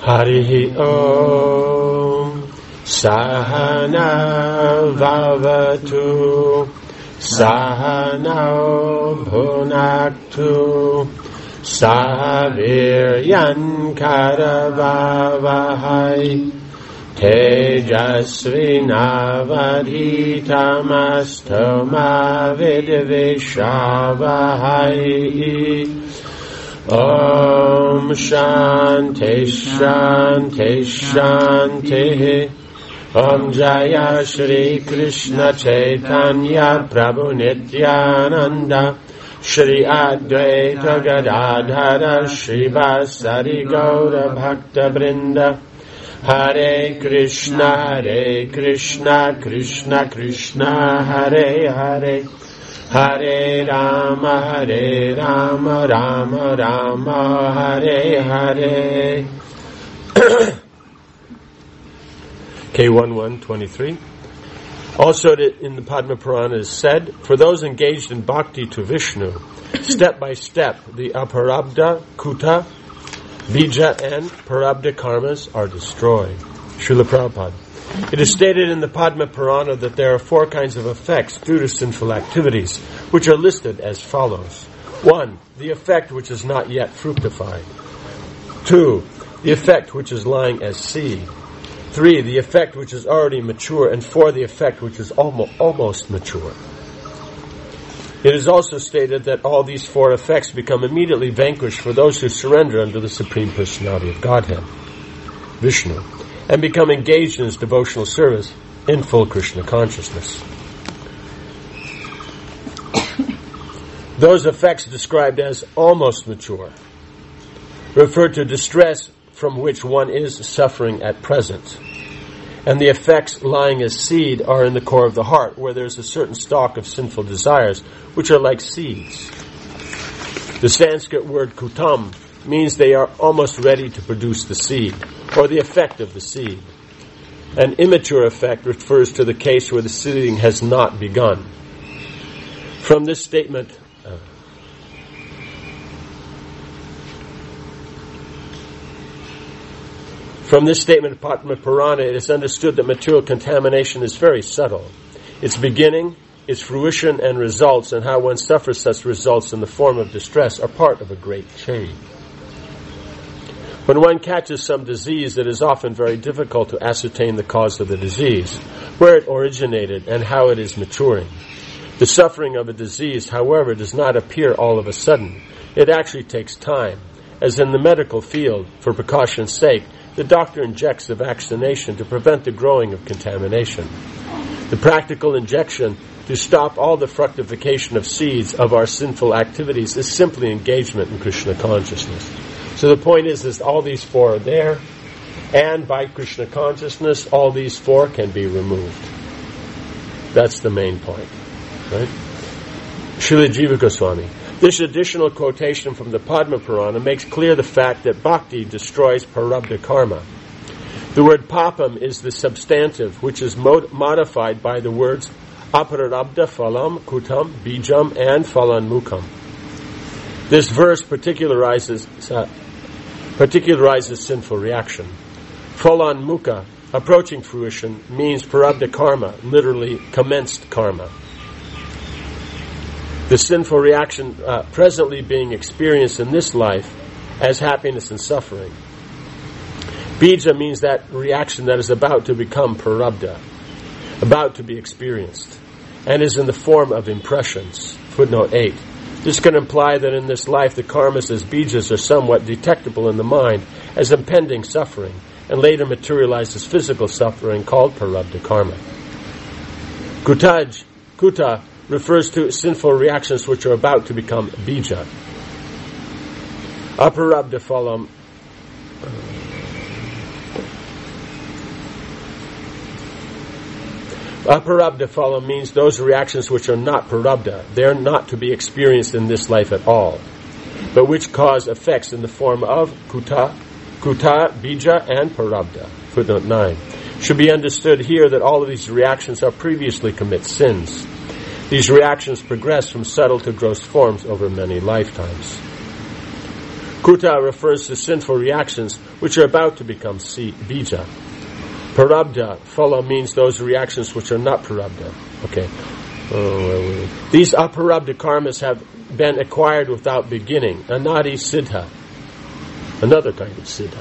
Harihi Om Sahana Vavatu Sahana Bhunaktu Sahaviryan Karavavahai Tejasvinavadhitamastoma Vidvishavahai Om Shanti Shanti Shanti Om Jaya Shri Krishna Chaitanya Prabhu Nityananda Shri Advaita Gadadhara Shri Vasari Gaura Bhakta Brinda Hare Krishna Krishna Krishna Hare Hare Hare Rama Rama Rama Hare Hare. K1123. Also in the Padma Purana is said, for those engaged in bhakti to Vishnu, step by step the aparabdha, kuta, bija and parabdha karmas are destroyed. Srila Prabhupada. It is stated in the Padma Purana that there are 4 kinds of effects due to sinful activities, which are listed as follows. 1. The effect which is not yet fructified. 2. The effect which is lying as seed. 3. The effect which is already mature. And 4. The effect which is almost mature. It is also stated that all these 4 effects become immediately vanquished for those who surrender unto the Supreme Personality of Godhead, Vishnu, and become engaged in his devotional service in full Krishna consciousness. Those effects described as almost mature refer to distress from which one is suffering at present. And the effects lying as seed are in the core of the heart, where there is a certain stock of sinful desires, which are like seeds. The Sanskrit word kutam means they are almost ready to produce the seed, or the effect of the seed. An immature effect refers to the case where the seeding has not begun. From this statement, of Padma Purana, it is understood that material contamination is very subtle. Its beginning, its fruition and results, and how one suffers such results in the form of distress are part of a great chain. When one catches some disease, it is often very difficult to ascertain the cause of the disease, where it originated, and how it is maturing. The suffering of a disease, however, does not appear all of a sudden. It actually takes time. As in the medical field, for precaution's sake, the doctor injects the vaccination to prevent the growing of contamination. The practical injection to stop all the fructification of seeds of our sinful activities is simply engagement in Krishna consciousness. So the point is all these 4 are there, and by Krishna consciousness, all these 4 can be removed. That's the main point, right? Srila Jiva Goswami. This additional quotation from the Padma Purana makes clear the fact that bhakti destroys parabdha karma. The word papam is the substantive, which is modified by the words aparabdha phalam, kutam, bijam, and phalanmukam. This verse particularizes sinful reaction. Phalanmukha, approaching fruition, means parabdha karma, literally commenced karma. The sinful reaction presently being experienced in this life as happiness and suffering. Bija means that reaction that is about to become parabdha, about to be experienced, and is in the form of impressions. Footnote 8. This can imply that in this life the karmas as bijas are somewhat detectable in the mind as impending suffering, and later materialize as physical suffering called parabdha karma. Kuta refers to sinful reactions which are about to become bija. Aparabdha phalam Aparabdha phalam means those reactions which are not parabdha. They are not to be experienced in this life at all, but which cause effects in the form of kuta, bija, and parabdha. Footnote 9. Should be understood here that all of these reactions are previously commit sins. These reactions progress from subtle to gross forms over many lifetimes. Kuta refers to sinful reactions which are about to become bija. Prarabdha, phala, means those reactions which are not prarabdha. Okay. These aparabdha karmas have been acquired without beginning. Anadi siddha. Another kind of siddha.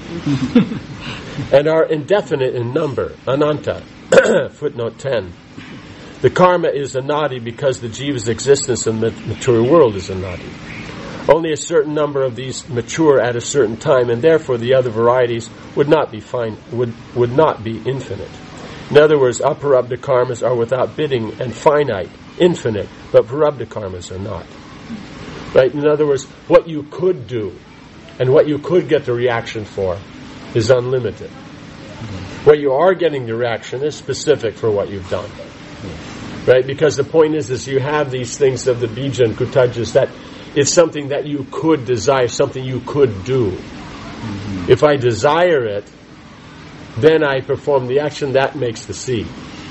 And are indefinite in number. Ananta. Footnote 10. The karma is anadi because the jiva's existence in the material world is anadi. Only a certain number of these mature at a certain time, and therefore the other varieties would not be would not be infinite. In other words, aparabdha karmas are without bidding and finite, infinite, but prarabdha karmas are not. Right? In other words, what you could do and what you could get the reaction for is unlimited. What you are getting the reaction is specific for what you've done. Right? Because the point is you have these things of the bija and kutajas that it's something that you could desire, something you could do. Mm-hmm. If I desire it, then I perform the action, that makes the seed.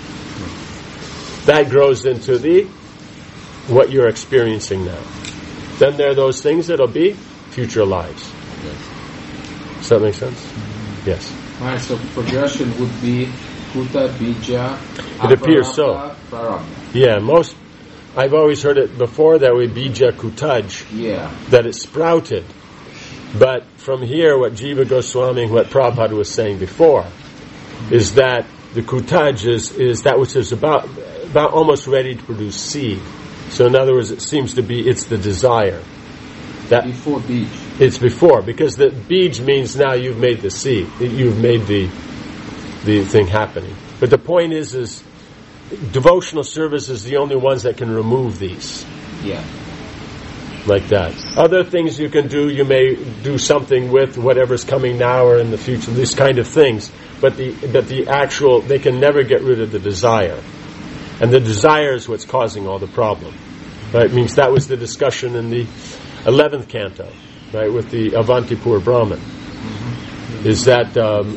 That grows into what you're experiencing now. Then there are those things that'll be future lives. Yes. Does that make sense? Mm-hmm. Yes. Right, so progression would be Kuta, Bija, it appears so. Prarabdha. Yeah, I've always heard it before that way, Bija Kutaj. Yeah. That it sprouted. But from here, what Jiva Goswami, what Prabhupada was saying before, is that the Kutaj is that which is about almost ready to produce seed. So in other words, it seems to be, it's the desire. That before Bij. It's before, because the Bij means now you've made the seed. You've made the thing happening. But the point is devotional service is the only ones that can remove these. Yeah. Like that. Other things you can do, you may do something with whatever's coming now or in the future, these kind of things. But the actual, they can never get rid of the desire. And the desire is what's causing all the problem. Right? It means that was the discussion in the 11th canto, right, with the Avantipur Brahman. Mm-hmm. Is that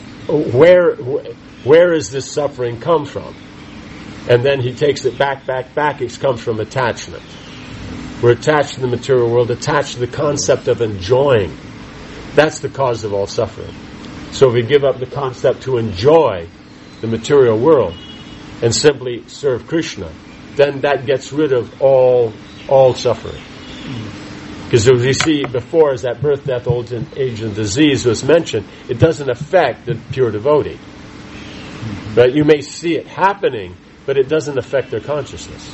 where is this suffering come from? And then he takes it back. It comes from attachment. We're attached to the material world, attached to the concept of enjoying. That's the cause of all suffering. So if we give up the concept to enjoy the material world and simply serve Krishna, then that gets rid of all suffering. Because as we see before, as that birth, death, old age, and disease was mentioned, it doesn't affect the pure devotee. Right? You may see it happening, but it doesn't affect their consciousness.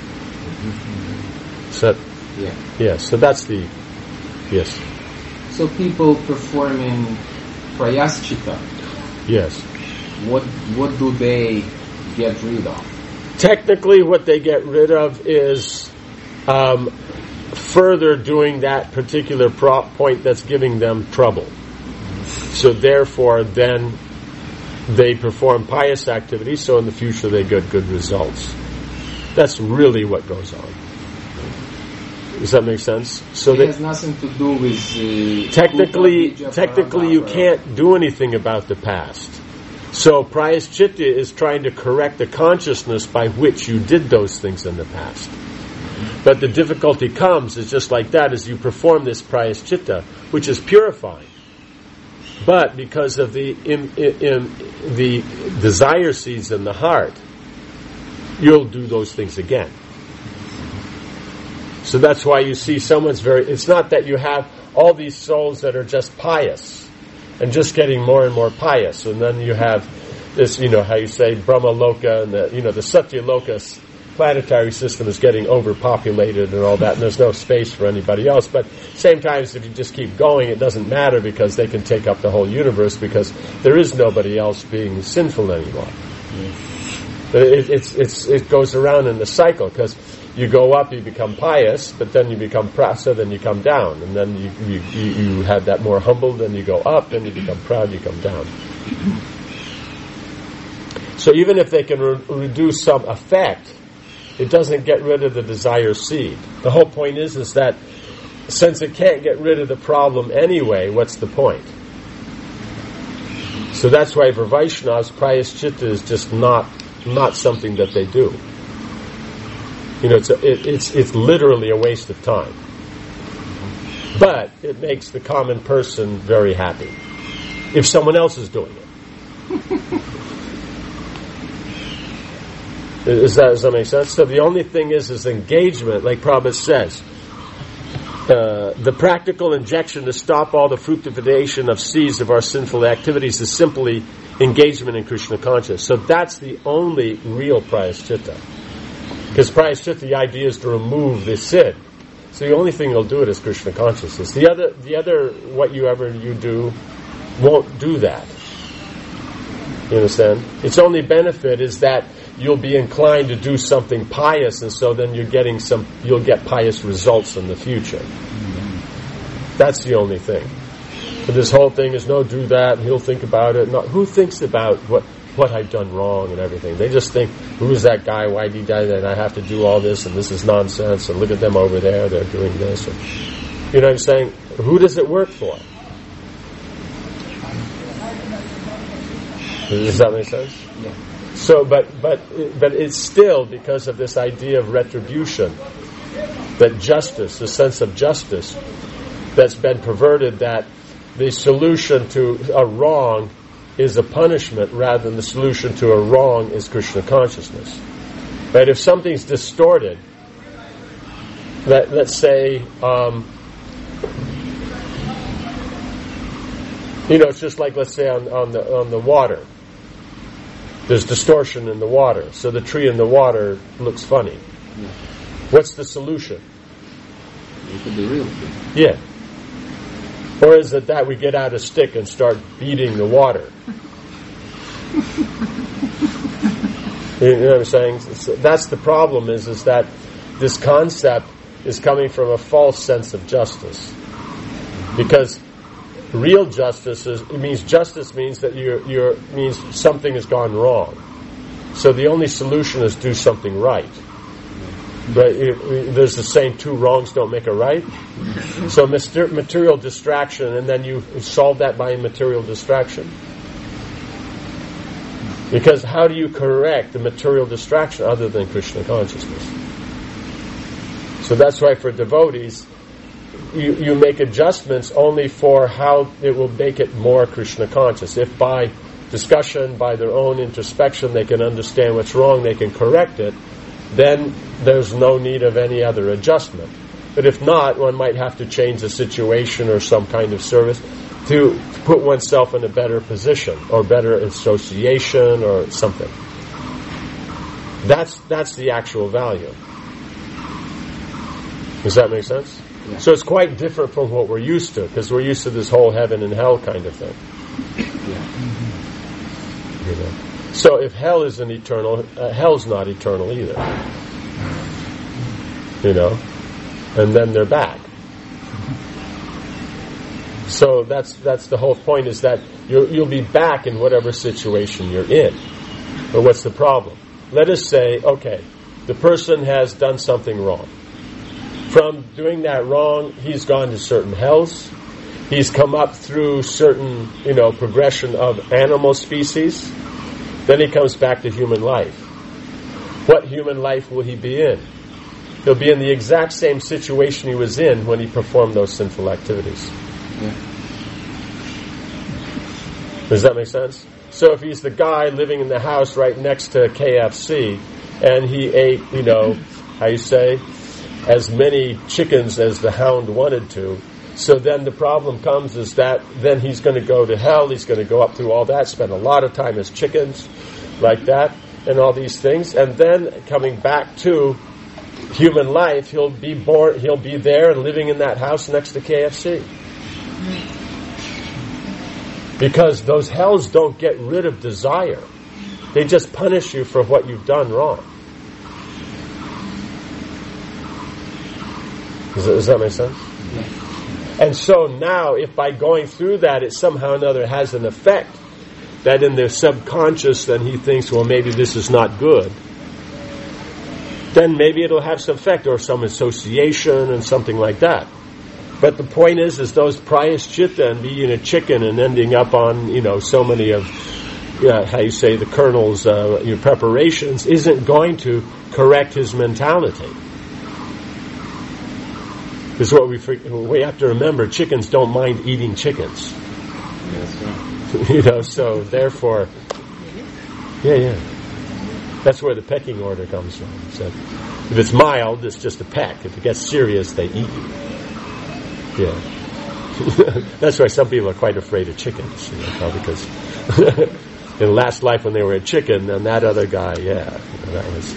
So, yeah. So that's the yes. So people performing prayaschita. Yes. What do they get rid of? Technically, what they get rid of is further doing that particular point that's giving them trouble. So therefore, then they perform pious activities, so in the future they get good results. That's really what goes on. Does that make sense? So it has nothing to do with technically you can't do anything about the past. So prayaschita is trying to correct the consciousness by which you did those things in the past. But the difficulty comes is just like that, as you perform this prayaschita, which is purifying. But because of the desire seeds in the heart, you'll do those things again. So that's why you see someone's it's not that you have all these souls that are just pious and just getting more and more pious, and then you have this, how you say Brahma Loka and the Satya Loka planetary system is getting overpopulated and all that, and there's no space for anybody else. But same times, if you just keep going, it doesn't matter because they can take up the whole universe because there is nobody else being sinful anymore. It goes around in the cycle because you go up, you become pious, but then you become prasa, then you come down, and then you have that more humble, then you go up, then you become proud, you come down. So even if they can reduce some effect, it doesn't get rid of the desire seed. The whole point is that since it can't get rid of the problem anyway, what's the point? So that's why for Vaishnavas, prayaschita is just not something that they do. It's literally a waste of time. But it makes the common person very happy if someone else is doing it. Does that make sense? So the only thing is engagement, like Prabhupada says. The practical injection to stop all the fructification of seeds of our sinful activities is simply engagement in Krishna consciousness. So that's the only real prayaschitta. Because prayaschitta, the idea is to remove the sin. So the only thing that'll do it is Krishna consciousness. The other what you do won't do that. You understand? Its only benefit is that you'll be inclined to do something pious, and so then you'll get pious results in the future. That's the only thing. But this whole thing is, no, do that, and he'll think about it. No, who thinks about what I've done wrong and everything? They just think, who's that guy, why did he die, and I have to do all this, and this is nonsense, and look at them over there, they're doing this. And, you know what I'm saying? Who does it work for? Does that make sense? Yeah. So, but it's still because of this idea of retribution, that justice, the sense of justice, that's been perverted, that the solution to a wrong is a punishment rather than the solution to a wrong is Krishna consciousness. Right? If something's distorted, let's say, it's just like, let's say on the water. There's distortion in the water, so the tree in the water looks funny. Yeah. What's the solution? Look at the real thing. Yeah. Or is it that we get out a stick and start beating the water? You know what I'm saying? That's the problem, is that this concept is coming from a false sense of justice. Because real justice means that means something has gone wrong. So the only solution is do something right. But there's the saying, two wrongs don't make a right. So material distraction, and then you solve that by material distraction. Because how do you correct the material distraction other than Krishna consciousness? So that's why for devotees, you make adjustments only for how it will make it more Krishna conscious. If by discussion, by their own introspection, they can understand what's wrong, they can correct it, then there's no need of any other adjustment. But if not, one might have to change the situation or some kind of service to put oneself in a better position or better association or something. That's the actual value. Does that make sense? Yeah. So it's quite different from what we're used to, because we're used to this whole heaven and hell kind of thing. Yeah. You know? So if hell isn't eternal, hell's not eternal either. You know? And then they're back. So that's the whole point, is that you'll be back in whatever situation you're in. But what's the problem? Let us say, okay, the person has done something wrong. From doing that wrong, he's gone to certain hells. He's come up through certain, progression of animal species. Then he comes back to human life. What human life will he be in? He'll be in the exact same situation he was in when he performed those sinful activities. Yeah. Does that make sense? So if he's the guy living in the house right next to KFC, and he ate, as many chickens as the hound wanted to, so then the problem comes is that then he's going to go to hell, he's going to go up through all that, spend a lot of time as chickens, like that, and all these things, and then coming back to human life, he'll be there and living in that house next to KFC. Because those hells don't get rid of desire. They just punish you for what you've done wrong. Does that make sense? Yeah. And so now, if by going through that, it somehow or another has an effect, that in their subconscious, then he thinks, well, maybe this is not good, then maybe it'll have some effect, or some association and something like that. But the point is those prayaschitta and being a chicken and ending up on, so many of, the kernels, your preparations, isn't going to correct his mentality. This is what we have to remember. Chickens don't mind eating chickens. So therefore, that's where the pecking order comes from. So if it's mild, it's just a peck. If it gets serious, they eat you. Yeah. That's why some people are quite afraid of chickens, because in last life when they were a chicken, then that other guy, that was.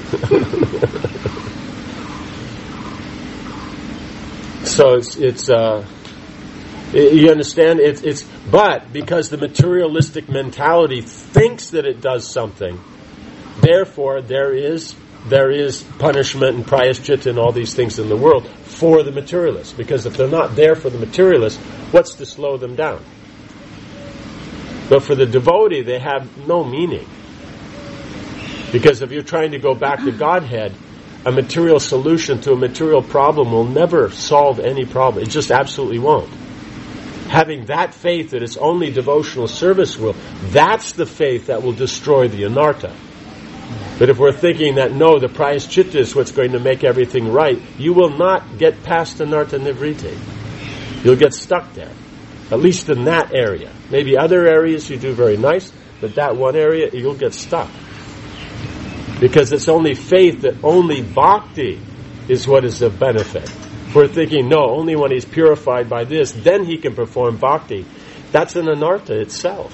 So it's you understand? But because the materialistic mentality thinks that it does something, therefore there is punishment and prayashchitta and all these things in the world for the materialists. Because if they're not there for the materialists, what's to slow them down? But for the devotee, they have no meaning. Because if you're trying to go back to Godhead, a material solution to a material problem will never solve any problem. It just absolutely won't. Having that faith that it's only devotional service that's the faith that will destroy the anartha. But if we're thinking that no, the prayashchitta is what's going to make everything right, you will not get past anartha nivriti. You'll get stuck there. At least in that area. Maybe other areas you do very nice, but that one area you'll get stuck. Because it's only faith that only bhakti is what is of benefit. If we're thinking, no, only when he's purified by this, then he can perform bhakti. That's an anartha itself.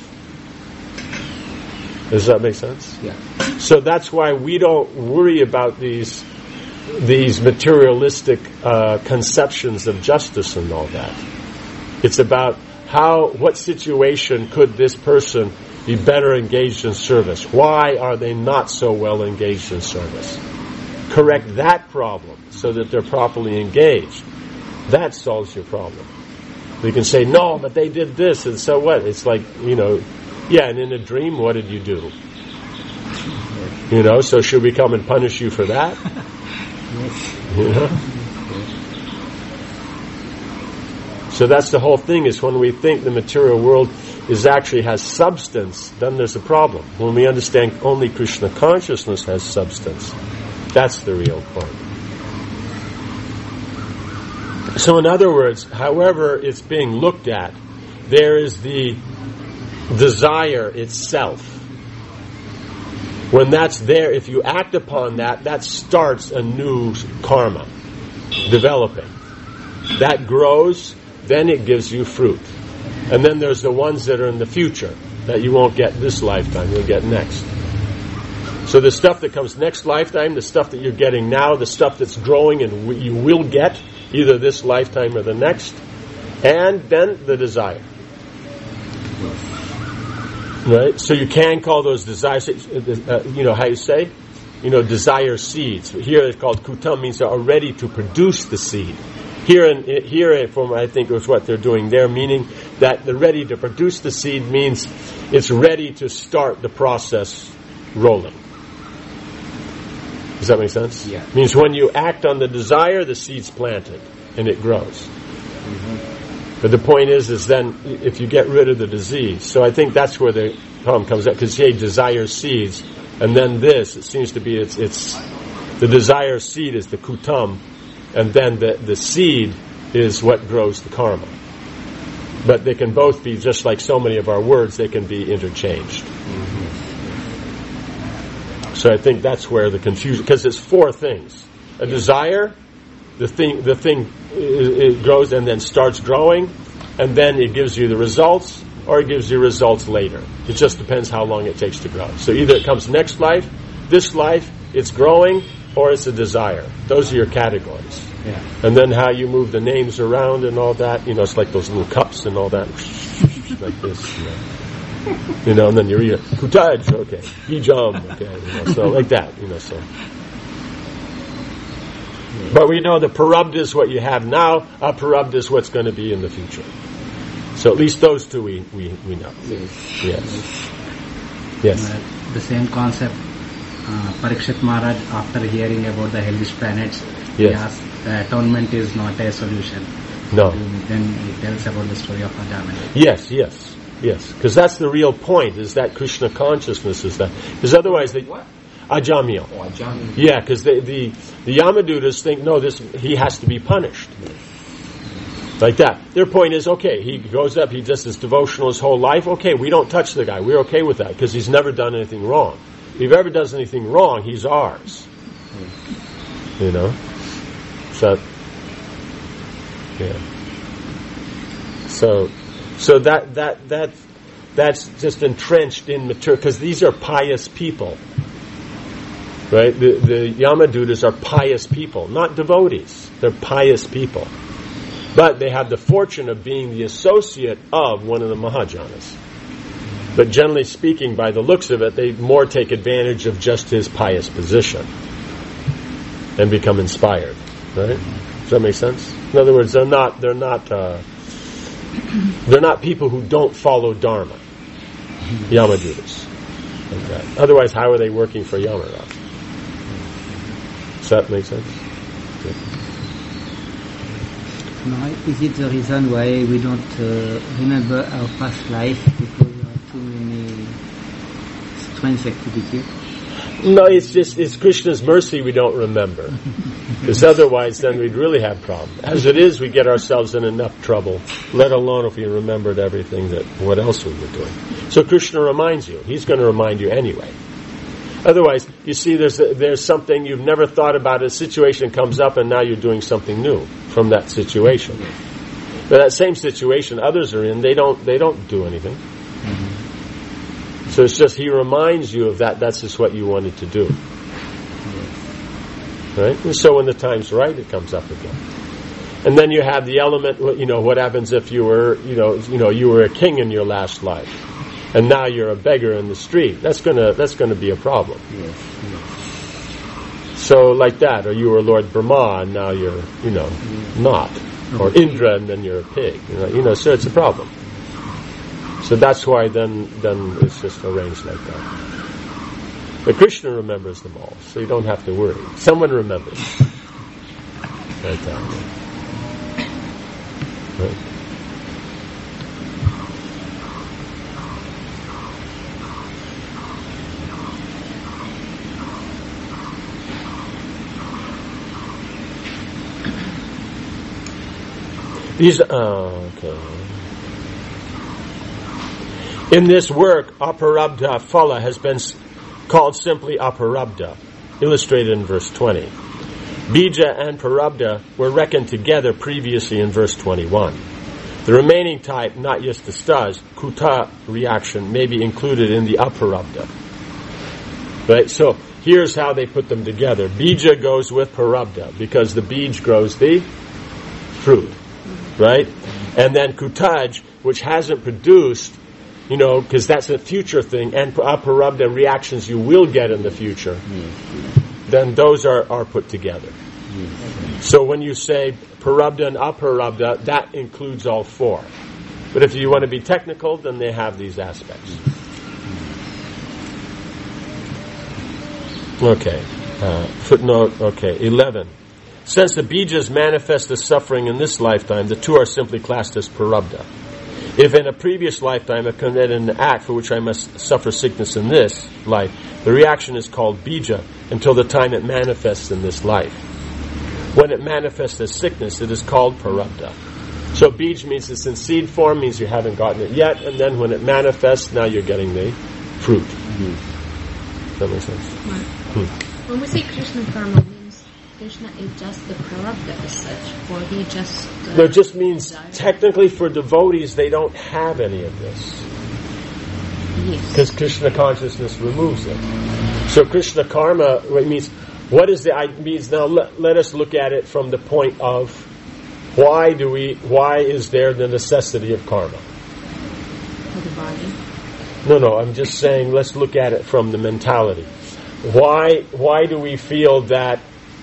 Does that make sense? Yeah. So that's why we don't worry about these materialistic conceptions of justice and all that. It's about what situation could this person be better engaged in service? Why are they not so well engaged in service? Correct that problem so that they're properly engaged. That solves your problem. You can say, no, but they did this, and so what? It's like, and in a dream, what did you do? So should we come and punish you for that? So that's the whole thing, is when we think the material world has substance, then there's a problem. When we understand only Krishna consciousness has substance, that's the real point. So in other words, however it's being looked at, there is the desire itself. When that's there, if you act upon that starts a new karma developing. That grows, then it gives you fruit. And then there's the ones that are in the future that you won't get this lifetime, you'll get next. So the stuff that comes next lifetime, the stuff that you're getting now, the stuff that's growing and you will get either this lifetime or the next, and then the desire. Right? So you can call those desires, how you say? Desire seeds. Here it's called kutam, means they are ready to produce the seed. Here, from I think it was what they're doing there, meaning that the ready to produce the seed means it's ready to start the process rolling. Does that make sense? Yeah. It means when you act on the desire, the seed's planted and it grows. Mm-hmm. But the point is then if you get rid of the disease, so I think that's where the problem comes up, because desire seeds, and then it seems to be it's the desire seed is the kutam. And then the seed is what grows the karma. But they can both be, just like so many of our words, they can be interchanged. Mm-hmm. So I think that's where the confusion, because it's four things. A desire, the thing it grows and then starts growing, and then it gives you the results, or it gives you results later. It just depends how long it takes to grow. So either it comes next life, this life, it's growing, or it's a desire. Those are your categories. Yeah. And then how you move the names around and all that, it's like those little cups and all that. Like this, and then you're Kutaj, okay. Hijam, okay. So like that, so. But we know the Parabdha is what you have now, Aparabdha is what's going to be in the future. So at least those two we know. Yes. The same concept. Parikshit Maharaj, after hearing about the hellish planets, he asked, atonement is not a solution. No. Then he tells about the story of Ajamila. Yes. Because that's the real point, is that Krishna consciousness is that. Because otherwise, What? Ajamil. Oh, Ajamil. Yeah, because the Yamadutas think, no, he has to be punished. Like that. Their point is, okay, he goes up, he does this devotional his whole life. Okay, we don't touch the guy. We're okay with that because he's never done anything wrong. If he ever does anything wrong, he's ours. You know? So, yeah. So that's just entrenched in mature, because these are pious people. Right? The Yamadutas are pious people, not devotees. They're pious people. But they have the fortune of being the associate of one of the Mahajanas. But generally speaking, by the looks of it, they more take advantage of just his pious position and become inspired. Right? Does that make sense? In other words, they're not people who don't follow Dharma. Yamadutas. Like that. Otherwise, how are they working for Yamaraj? Does that make sense? Good. Now, is it the reason why we don't remember our past life because there are too many strange activities? No, it's Krishna's mercy we don't remember. Because otherwise then we'd really have problems. As it is, we get ourselves in enough trouble, let alone if we remembered everything that what else we were doing. So Krishna reminds you. He's going to remind you anyway. Otherwise, you see, there's something you've never thought about. A situation comes up, and now you're doing something new from that situation. But that same situation others are in, they don't do anything. Mm-hmm. So it's just he reminds you of that. That's just what you wanted to do, right? And so when the time's right, it comes up again. And then you have the element. You know, what happens if you were, you were a king in your last life? And now you're a beggar in the street. That's gonna be a problem. Yes. So like that, or you were Lord Brahma and now you're, not, or Indra and then you're a pig. So it's a problem. So that's why then it's just arranged like that. But Krishna remembers them all, so you don't have to worry. Someone remembers. Like that. Right. Okay. In this work, aparabdha phala has been called simply aparabdha, illustrated in verse 20. Bija and parabdha were reckoned together previously in verse 21. The remaining type, not yastastas, kuta reaction, may be included in the aparabdha. Right? So here's how they put them together. Bija goes with parabdha because the bij grows the fruit. Right? And then kutaj, which hasn't produced, because that's a future thing, and aparabdha reactions you will get in the future, then those are put together. So when you say parabdha and aparabdha, that includes all four. But if you want to be technical, then they have these aspects. Okay. Footnote, 11. Since the bijas manifest as suffering in this lifetime, the two are simply classed as parabdha. If in a previous lifetime I committed an act for which I must suffer sickness in this life, the reaction is called bija until the time it manifests in this life. When it manifests as sickness, it is called parabdha. So bij means it's in seed form, means you haven't gotten it yet, and then when it manifests, now you're getting the fruit. Mm-hmm. Does that make sense? Right. When we say Krishna karma, means Krishna is just the parabdha as such, or he just... No, it just means, technically for devotees, they don't have any of this. Yes. Because Krishna consciousness removes it. So Krishna karma, it means, what is means now let us look at it from the point of why is there the necessity of karma? For the body. No, I'm just saying let's look at it from the mentality. Why do we feel that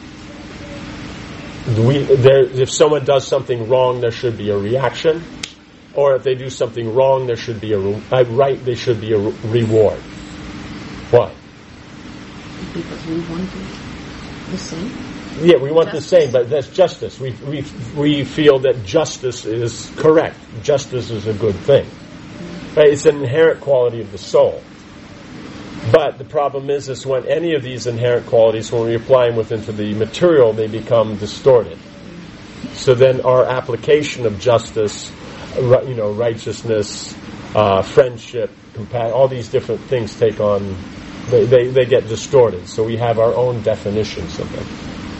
if someone does something wrong, there should be a reaction, or if they do something wrong, there should be there should be a reward? Why? Because we want the same. Yeah, we want the same, but that's justice. We feel that justice is correct. Justice is a good thing. Right? It's an inherent quality of the soul. But the problem is when any of these inherent qualities, when we apply them into the material, they become distorted. So then our application of justice, righteousness, friendship, compassion, all these different things take on, they get distorted. So we have our own definitions of them.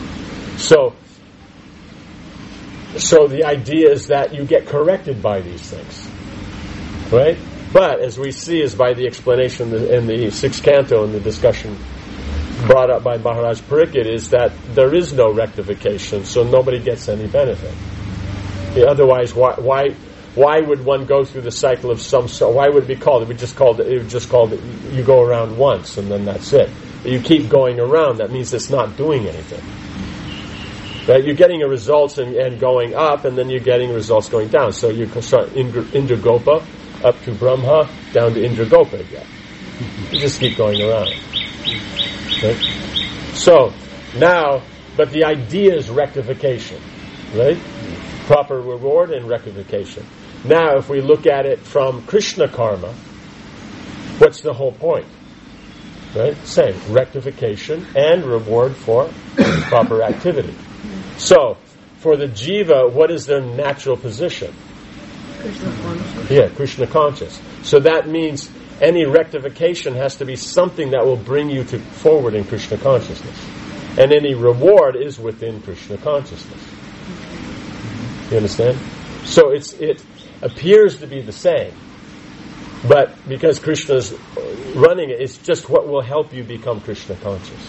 So the idea is that you get corrected by these things, right? But as we see, is by the explanation in the 6th canto and the discussion brought up by Maharaj Pariksit, is that there is no rectification, so nobody gets any benefit. Otherwise, why would one go through the cycle of some sort? Why would it be called? It would just called you go around once and then that's it. You keep going around, that means it's not doing anything. Right? You're getting results and going up, and then you're getting results going down. So you can start Indragopa up to Brahma, down to Indragopa again. You just keep going around. Right? So now, but the idea is rectification, right? Proper reward and rectification. Now, if we look at it from Krishna karma, what's the whole point? Right? Same, rectification and reward for proper activity. So, for the jiva, what is their natural position? Krishna conscious. Yeah, Krishna conscious. So that means any rectification has to be something that will bring you forward in Krishna consciousness. And any reward is within Krishna consciousness. You understand? So it appears to be the same. But because Krishna's running it, it's just what will help you become Krishna conscious.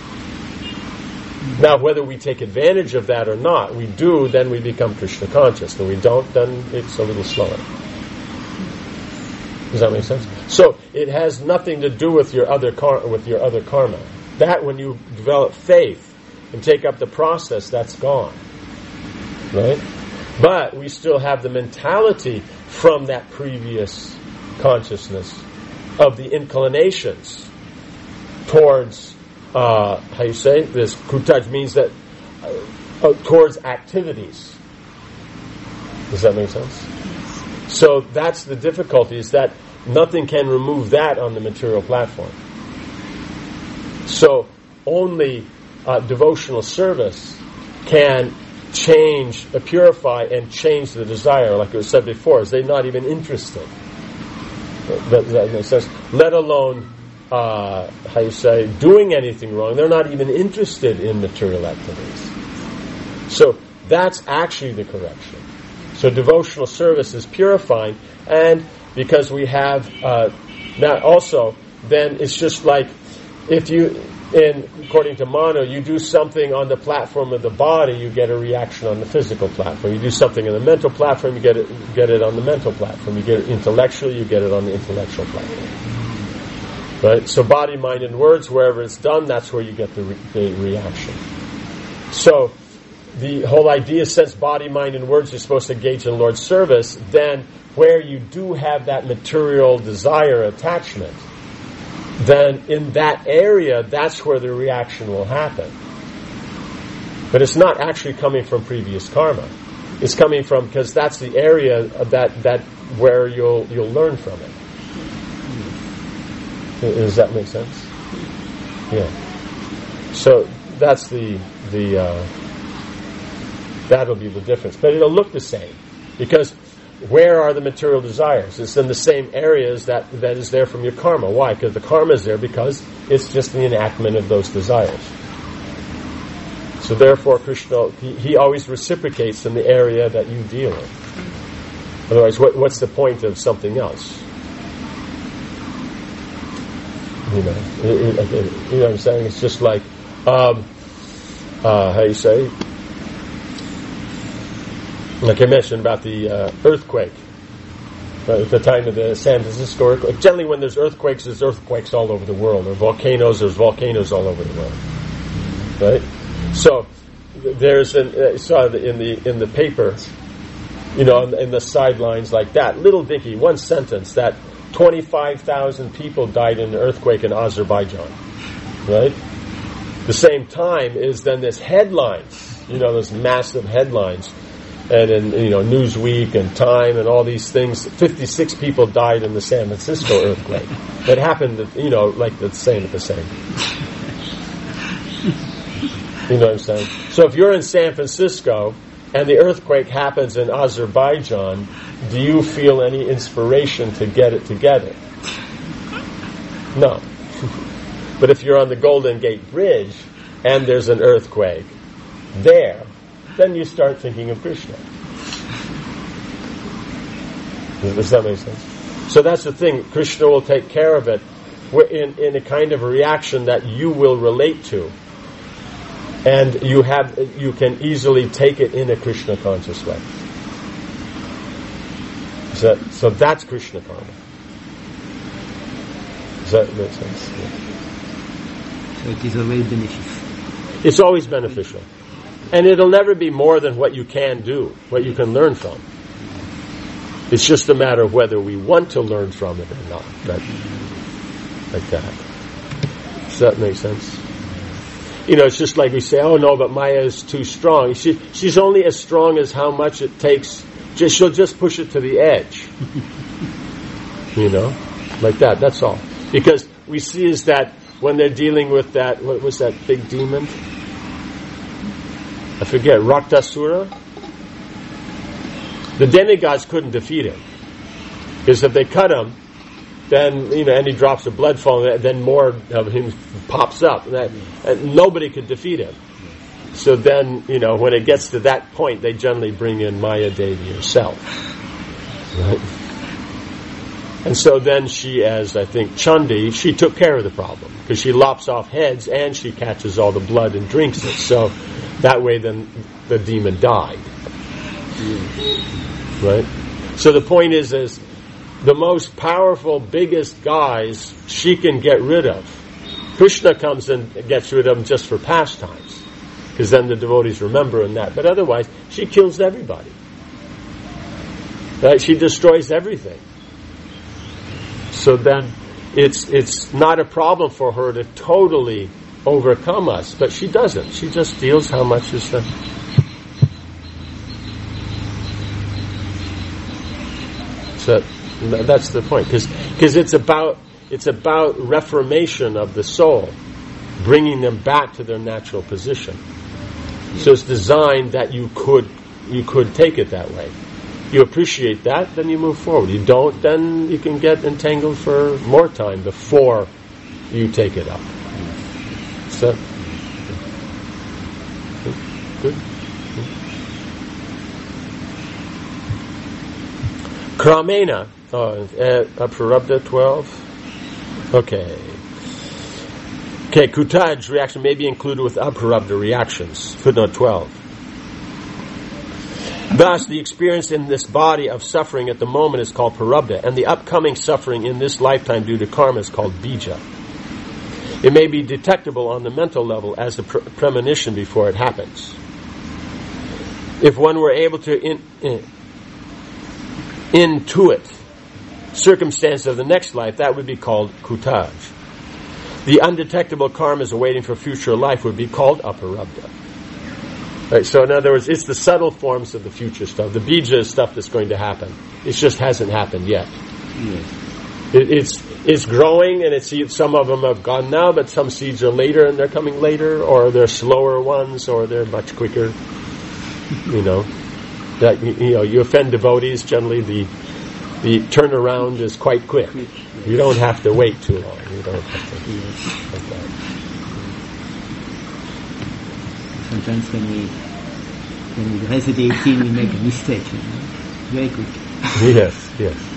Now, whether we take advantage of that or not, we do, then we become Krishna conscious. If we don't, then it's a little slower. Does that make sense? So it has nothing to do with your other karma. That, when you develop faith and take up the process, that's gone, right? But we still have the mentality from that previous consciousness of the inclinations towards how you say this? Kutaj means that towards activities. Does that make sense? So that's the difficulty, is that nothing can remove that on the material platform. So only devotional service can change, purify, and change the desire, like it was said before. Is they're not even interested. That makes sense. Let alone doing anything wrong. They're not even interested in material activities. So that's actually the correction. So devotional service is purifying, and because we have now also, then it's just like if you, according to Mano, you do something on the platform of the body, you get a reaction on the physical platform. You do something on the mental platform, you get it on the mental platform. You get it intellectually, you get it on the intellectual platform. Right? So body, mind, and words, wherever it's done, that's where you get the reaction. So the whole idea, since body, mind, and words are supposed to engage in Lord's service, then where you do have that material desire attachment, then in that area, that's where the reaction will happen. But it's not actually coming from previous karma. It's coming from, because that's the area of that where you'll learn from it. Does that make sense? Yeah. So that's that'll be the difference. But it'll look the same. Because where are the material desires? It's in the same areas that is there from your karma. Why? Because the karma is there because it's just the enactment of those desires. So therefore Krishna, he always reciprocates in the area that you deal in. Otherwise, what's the point of something else? You know what I'm saying? It's just like, how you say? Like I mentioned about the earthquake. At the time of the San Francisco earthquake. Generally when there's earthquakes all over the world. Or volcanoes, there's volcanoes all over the world. Right? So, there's saw in the paper, in the sidelines like that, little dinky, one sentence, that 25,000 people died in an earthquake in Azerbaijan. Right? The same time is then this headlines, those massive headlines, and in Newsweek and Time and all these things, 56 people died in the San Francisco earthquake. It happened, like the same at the same. You know what I'm saying? So if you're in San Francisco and the earthquake happens in Azerbaijan, do you feel any inspiration to get it together? No. But if you're on the Golden Gate Bridge and there's an earthquake there, then you start thinking of Krishna. Does that make sense? So that's the thing. Krishna will take care of it in a kind of a reaction that you will relate to. And you can easily take it in a Krishna conscious way. So that's Krishna karma. Does that make sense? Yeah. So it is always beneficial. It's always beneficial. And it'll never be more than what you can do, what you can learn from. It's just a matter of whether we want to learn from it or not. Like that. Does that make sense? It's just like we say, oh no, but Maya is too strong. She's only as strong as how much it takes. She'll just push it to the edge. Like that. That's all. Because we see is that when they're dealing with that, what was that big demon? I forget, Raktasura? The demigods couldn't defeat him. Because if they cut him, then, any drops of blood falling, then more of him pops up. And nobody could defeat him. So then, when it gets to that point, they generally bring in Maya Devi herself. Right? And so then she, as I think Chandi, she took care of the problem. Because she lops off heads and she catches all the blood and drinks it. So that way then the demon died. Right? So the point is the most powerful, biggest guys she can get rid of. Krishna comes and gets rid of them just for pastimes. Because then the devotees remember in that. But otherwise, she kills everybody. Right? She destroys everything. So then it's not a problem for her to totally overcome us. But she doesn't. She just deals how much is the... So that's the point. Because it's about reformation of the soul. Bringing them back to their natural position. So it's designed that you could take it that way. You appreciate that, then you move forward. You don't, then you can get entangled for more time before you take it up. So, good. Kramena, Prarabdha 12. Okay, Kutaj reaction may be included with Aprarabdha reactions. Footnote 12. Thus, the experience in this body of suffering at the moment is called Prarabdha, and the upcoming suffering in this lifetime due to karma is called Bija. It may be detectable on the mental level as a premonition before it happens. If one were able to intuit circumstance of the next life, that would be called Kutaj. The undetectable karmas awaiting for future life would be called Aprarabdha. Right, so in other words, it's the subtle forms of the future stuff. The bija is stuff that's going to happen. It just hasn't happened yet. Yes. It's growing, and some of them have gone now, but some seeds are later and they're coming later, or they're slower ones, or they're much quicker. You offend devotees, generally the turnaround is quite quick. You don't have to wait too long. You don't have to. Like that. Sometimes when we recite 18, we make a mistake. Very quick. Yes.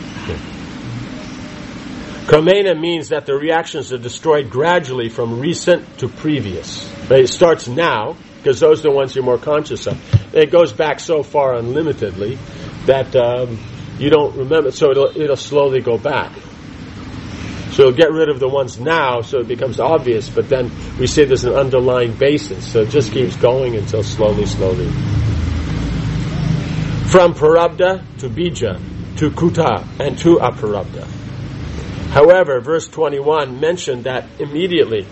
Kramena means that the reactions are destroyed gradually from recent to previous. It starts now, because those are the ones you're more conscious of. It goes back so far unlimitedly that you don't remember, so it'll slowly go back. So it'll get rid of the ones now, so it becomes obvious, but then we say there's an underlying basis, so it just keeps going until slowly. From Prarabdha to Bija, to Kuta, and to Aprarabdha. However, verse 21 mentioned that immediately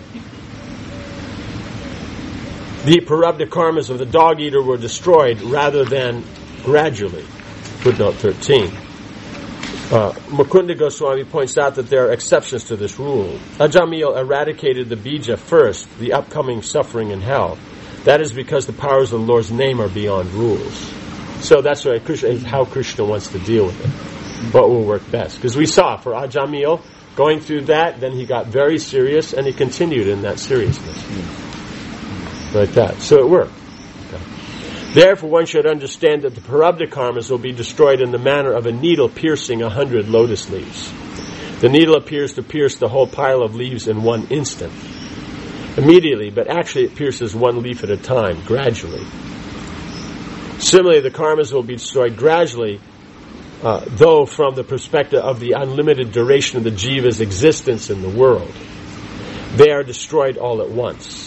the Prarabdha karmas of the dog-eater were destroyed rather than gradually. Footnote 13. Mukunda Goswami points out that there are exceptions to this rule. Ajamil eradicated the bija first, the upcoming suffering in hell, That is because the powers of the Lord's name are beyond rules. So that's why how Krishna wants to deal with it. What will work best? Because we saw for Ajamil, going through that, then he got very serious, and he continued in that seriousness. Like that. So it worked. Okay. Therefore, one should understand that the Prarabdha karmas will be destroyed in the manner of a needle piercing 100 lotus leaves. The needle appears to pierce the whole pile of leaves in one instant. Immediately, but actually it pierces one leaf at a time, gradually. Similarly, the karmas will be destroyed gradually, though from the perspective of the unlimited duration of the jiva's existence in the world. They are destroyed all at once.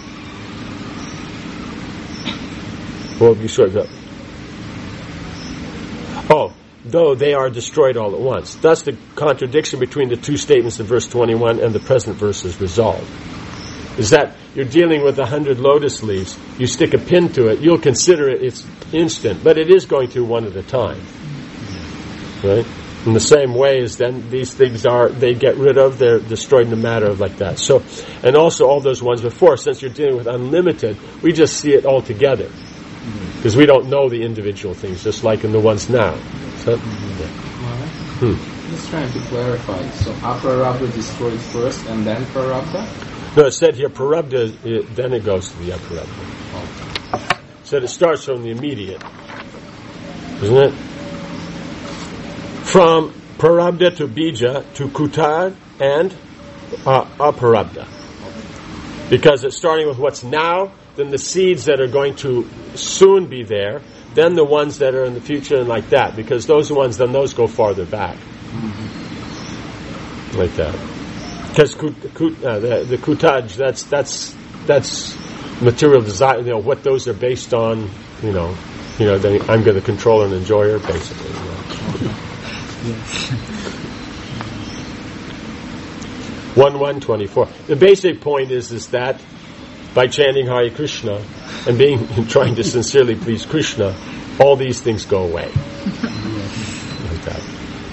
Will be destroyed. Though they are destroyed all at once. Thus the contradiction between the two statements in verse 21 and the present verse is resolved. Is that you're dealing with 100 lotus leaves, you stick a pin to it, you'll consider it's instant, but it is going through one at a time. Right? In the same way as then these things they get rid of, they're destroyed in a matter of like that. So, and also all those ones before, since you're dealing with unlimited, we just see it all together. Because we don't know the individual things, just like in the ones now. So, Just trying to clarify. So Aprarabdha destroyed first and then Prarabdha? No, it said here Prarabdha, then it goes to the Aprarabdha. It said it starts from the immediate. Isn't it? From Prarabdha to Bija to Kutar and Aprarabdha. Because it's starting with what's now, then the seeds that are going to soon be there, then the ones that are in the future and like that. Because those ones, then those go farther back. Like that. Because the kutaj, that's material desire. What those are based on. Then I'm going to control an enjoyer, basically. Yes. 1:24. The basic point is that by chanting Hare Krishna and trying to sincerely please Krishna, all these things go away. Like that.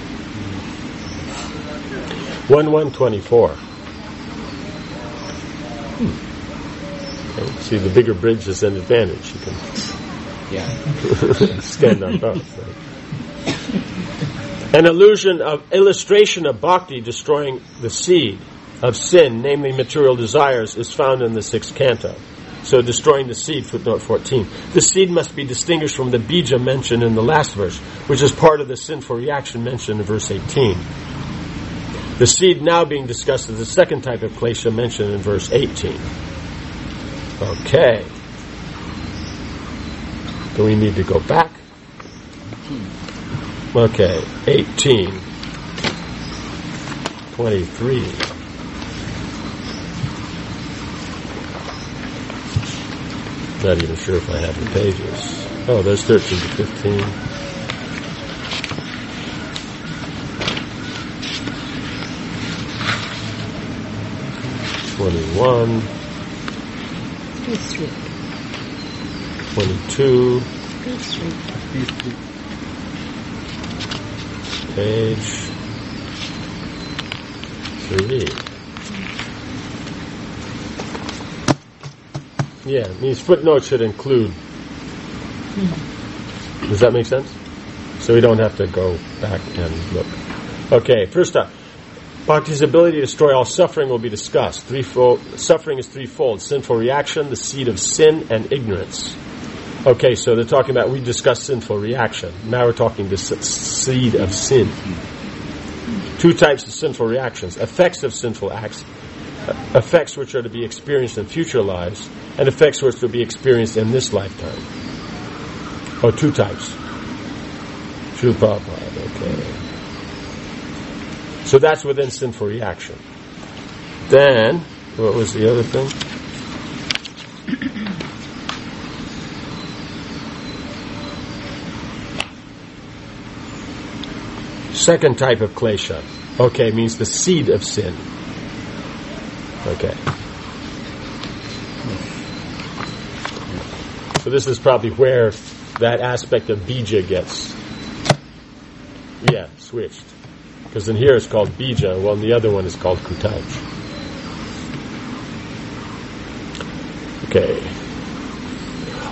1:24. Okay. See, the bigger bridge is an advantage. You can stand on both. Right? An illustration of bhakti destroying the seed of sin, namely material desires, is found in the 6th canto. So destroying the seed, footnote 14. The seed must be distinguished from the bija mentioned in the last verse, which is part of the sinful reaction mentioned in verse 18. The seed now being discussed is the second type of klesha mentioned in verse 18. Okay. Do we need to go back? Okay, 18. 23. Not even sure if I have the pages. Oh, there's 13 to 15. (21). 22. Page 3. Yeah, it means footnotes should include. Does that make sense? So we don't have to go back and look. Okay, first up, Bhakti's ability to destroy all suffering will be discussed. Suffering is threefold: sinful reaction, the seed of sin, and ignorance. Okay, so they're talking about, we discussed sinful reaction. Now we're talking the seed of sin. Two types of sinful reactions: effects of sinful acts, effects which are to be experienced in future lives, and effects which are to be experienced in this lifetime. Oh, two types. Srila Prabhupada, okay. So that's within sinful reaction. Then, what was the other thing? Second type of klesha. Okay, means the seed of sin. Okay. So this is probably where that aspect of bija gets, switched. Because in here it's called bija, while in the other one is called kutaj. Okay.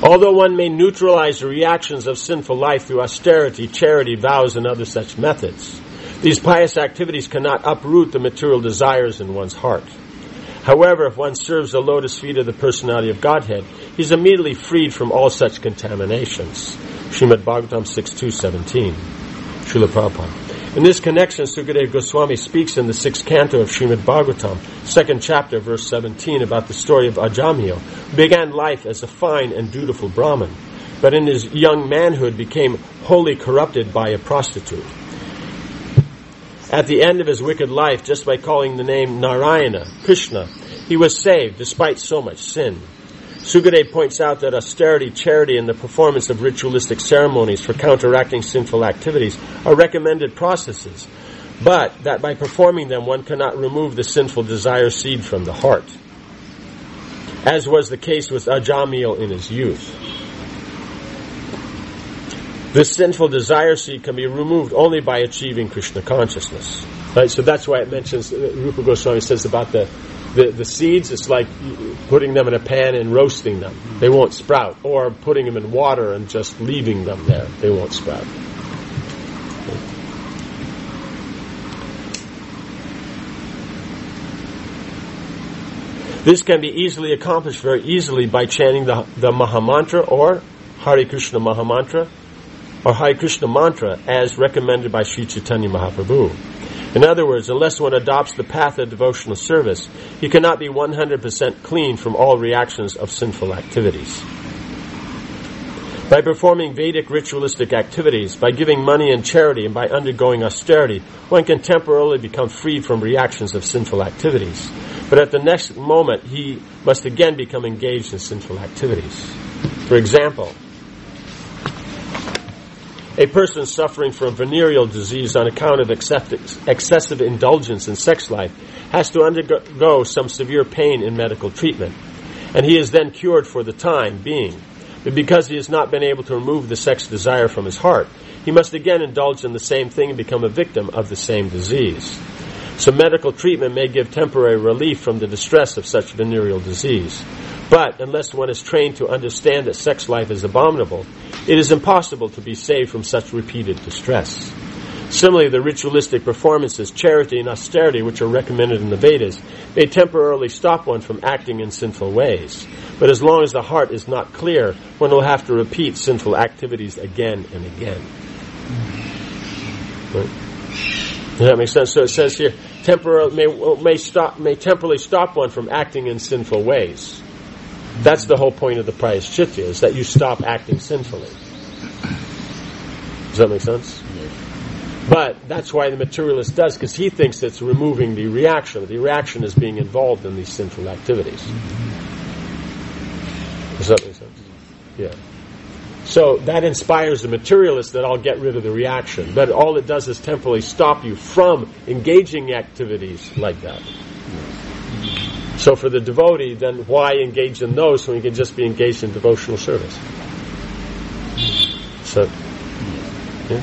Although one may neutralize the reactions of sinful life through austerity, charity, vows, and other such methods, these pious activities cannot uproot the material desires in one's heart. However, if one serves the lotus feet of the personality of Godhead, he is immediately freed from all such contaminations. Srimad Bhagavatam 6.2.17. Srila Prabhupada. In this connection, Sukadeva Goswami speaks in the 6th canto of Srimad Bhagavatam, 2nd chapter, verse 17, about the story of Ajamil, who began life as a fine and dutiful Brahmin, but in his young manhood became wholly corrupted by a prostitute. At the end of his wicked life, just by calling the name Narayana, Krishna, he was saved despite so much sin. Sukadeva points out that austerity, charity, and the performance of ritualistic ceremonies for counteracting sinful activities are recommended processes, but that by performing them one cannot remove the sinful desire seed from the heart, as was the case with Ajamil in his youth. This sinful desire seed can be removed only by achieving Krishna consciousness. Right? So that's why it mentions, Rupa Goswami says about the seeds, it's like putting them in a pan and roasting them. They won't sprout. Or putting them in water and just leaving them there. They won't sprout. This can be easily accomplished very easily by chanting the Mahamantra or Hare Krishna Mahamantra or Hare Krishna Mantra as recommended by Sri Chaitanya Mahaprabhu. In other words, unless one adopts the path of devotional service, he cannot be 100% clean from all reactions of sinful activities. By performing Vedic ritualistic activities, by giving money in charity, and by undergoing austerity, one can temporarily become freed from reactions of sinful activities. But at the next moment, he must again become engaged in sinful activities. For example, a person suffering from venereal disease on account of excessive indulgence in sex life has to undergo some severe pain in medical treatment, and he is then cured for the time being. But because he has not been able to remove the sex desire from his heart, he must again indulge in the same thing and become a victim of the same disease. So medical treatment may give temporary relief from the distress of such venereal disease. But unless one is trained to understand that sex life is abominable, it is impossible to be saved from such repeated distress. Similarly, the ritualistic performances, charity and austerity, which are recommended in the Vedas, may temporarily stop one from acting in sinful ways. But as long as the heart is not clear, one will have to repeat sinful activities again and again. Right? Does that make sense? So it says here, may temporarily stop one from acting in sinful ways. That's the whole point of the Prayaschitta, is that you stop acting sinfully. Does that make sense? Yes. But that's why the materialist does, because he thinks it's removing the reaction. The reaction is being involved in these sinful activities. Does that make sense? Yeah. So that inspires the materialist that I'll get rid of the reaction. But all it does is temporarily stop you from engaging activities like that. So for the devotee, then why engage in those when you can just be engaged in devotional service? So, yeah.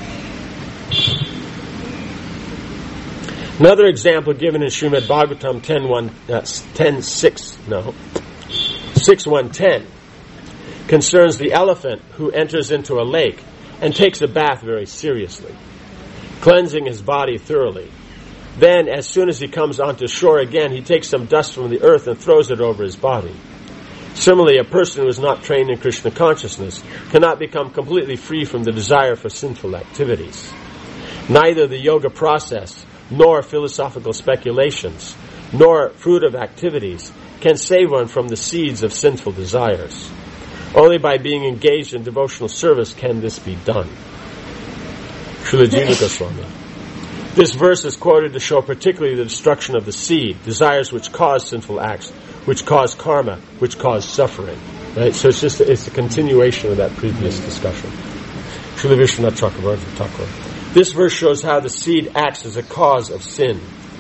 Another example given in Srimad Bhagavatam 6.1.10 concerns the elephant who enters into a lake and takes a bath very seriously, cleansing his body thoroughly. Then, as soon as he comes onto shore again, he takes some dust from the earth and throws it over his body. Similarly, a person who is not trained in Krishna consciousness cannot become completely free from the desire for sinful activities. Neither the yoga process, nor philosophical speculations, nor fruitive activities can save one from the seeds of sinful desires. Only by being engaged in devotional service can this be done. Srila Jiva Goswami. This verse is quoted to show particularly the destruction of the seed, desires which cause sinful acts, which cause karma, which cause suffering. Right? So it's a continuation of that previous discussion. Srila Vishwanath Chakravarti Thakur. This verse shows how the seed acts as a cause of sin.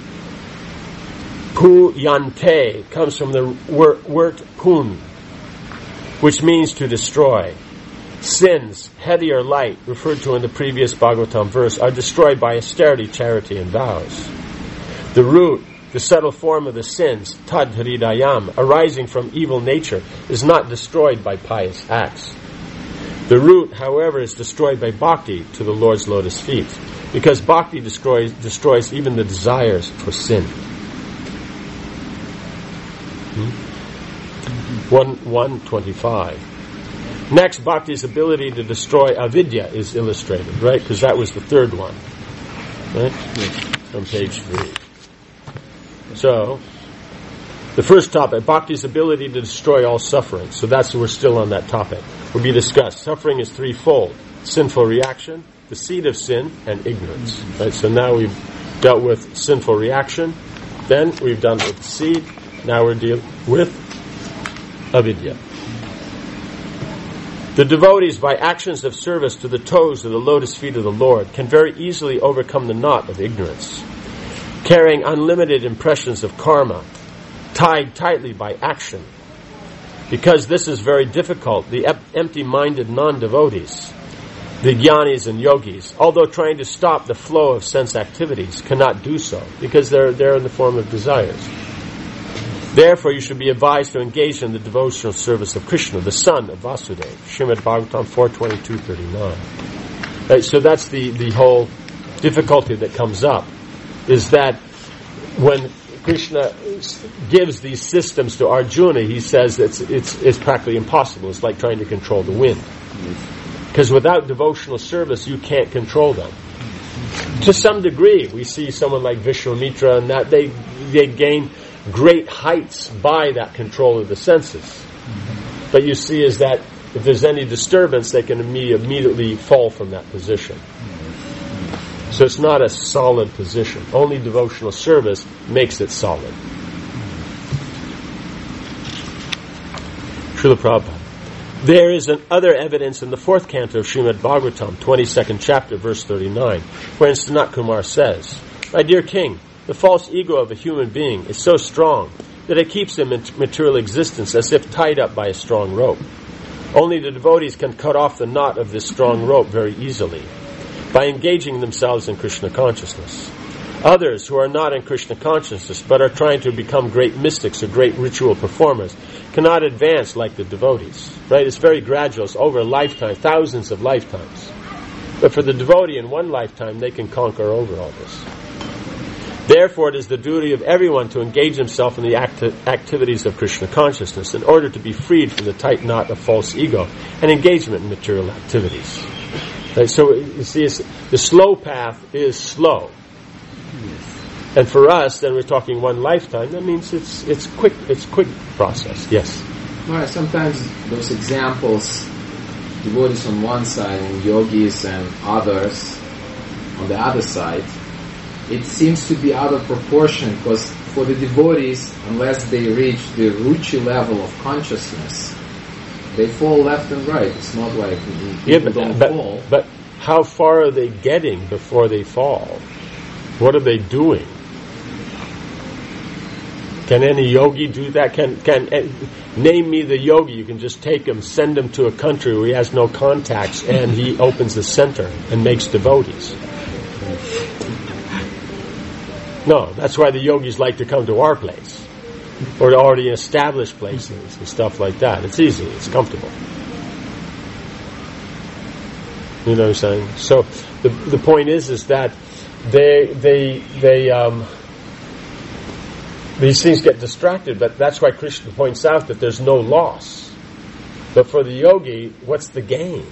Puyante comes from the word pun, which means to destroy. Sins, heavy or light, referred to in the previous Bhagavatam verse, are destroyed by austerity, charity, and vows. The root, The subtle form of the sins, tad hridayam, arising from evil nature, is not destroyed by pious acts. The root, however, is destroyed by bhakti to the Lord's lotus feet, because bhakti destroys even the desires for sin. 125. Next, bhakti's ability to destroy avidya is illustrated, right? Because that was the third one, right? On page 3. So, the first topic, bhakti's ability to destroy all suffering. So we're still on that topic. Will be discussed. Suffering is threefold: sinful reaction, the seed of sin, and ignorance. Right? So now we've dealt with sinful reaction, then we've done with the seed, now we're dealing with avidya. The devotees, by actions of service to the toes of the lotus feet of the Lord, can very easily overcome the knot of ignorance. Carrying unlimited impressions of karma, tied tightly by action. Because this is very difficult, the empty-minded non-devotees, the jnanis and yogis, although trying to stop the flow of sense activities, cannot do so, because they're in the form of desires. Therefore, you should be advised to engage in the devotional service of Krishna, the son of Vasudeva. Srimad Bhagavatam 4:22-39. Right, so that's the whole difficulty that comes up, is that when Krishna gives these systems to Arjuna, he says it's practically impossible. It's like trying to control the wind. Because without devotional service, you can't control them. To some degree, we see someone like Vishwamitra, and that they gain great heights by that control of the senses. But you see is that if there's any disturbance, they can immediately fall from that position. So it's not a solid position. Only devotional service makes it solid. Srila Prabhupada. There is other evidence in the 4th canto of Srimad Bhagavatam, 22nd chapter, verse 39, wherein Sanat Kumar says, "My dear king, the false ego of a human being is so strong that it keeps him in material existence as if tied up by a strong rope. Only the devotees can cut off the knot of this strong rope very easily, by engaging themselves in Krishna consciousness. Others who are not in Krishna consciousness but are trying to become great mystics or great ritual performers cannot advance like the devotees." Right? It's very gradual. It's over a lifetime, thousands of lifetimes. But for the devotee in one lifetime, they can conquer over all this. Therefore, it is the duty of everyone to engage himself in the activities of Krishna consciousness in order to be freed from the tight knot of false ego and engagement in material activities. Right, so you see, the slow path is slow, and for us, then we're talking one lifetime. That means it's quick. It's quick process. Yes. Right. Sometimes those examples, devotees on one side and yogis and others on the other side, it seems to be out of proportion, because for the devotees, unless they reach the ruchi level of consciousness, they fall left and right. It's not like people don't fall. But how far are they getting before they fall? What are they doing? Can any yogi do that? Can name me the yogi? You can just take him, send him to a country where he has no contacts, and he opens a center and makes devotees. No, that's why the yogis like to come to our place, or to already established places and stuff like that. It's easy, it's comfortable. You know what I'm saying? So the point is that these things get distracted, but that's why Krishna points out that there's no loss. But for the yogi, what's the gain?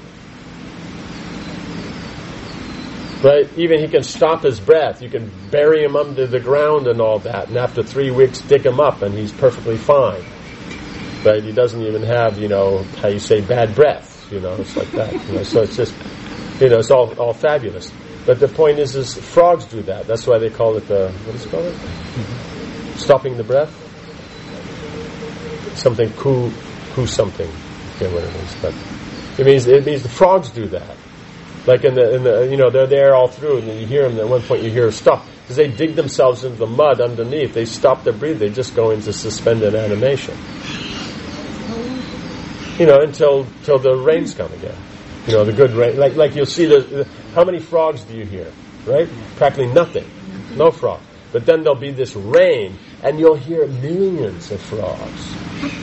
Right? Even he can stop his breath. You can bury him under the ground and all that, and after 3 weeks dig him up and he's perfectly fine. Right? He doesn't even have, how you say, bad breath. It's like that. So it's just, it's all fabulous. But the point is frogs do that. That's why they call it what is it called? Stopping the breath? Something ku something. I forget what it is, but it means the frogs do that. Like in the they're there all through, and then you hear them. At one point, you hear stop because they dig themselves into the mud underneath. They stop their breathing. They just go into suspended animation. Until the rains come again. The good rain. Like you'll see how many frogs do you hear? Right? Practically nothing. No frog. But then there'll be this rain, and you'll hear millions of frogs.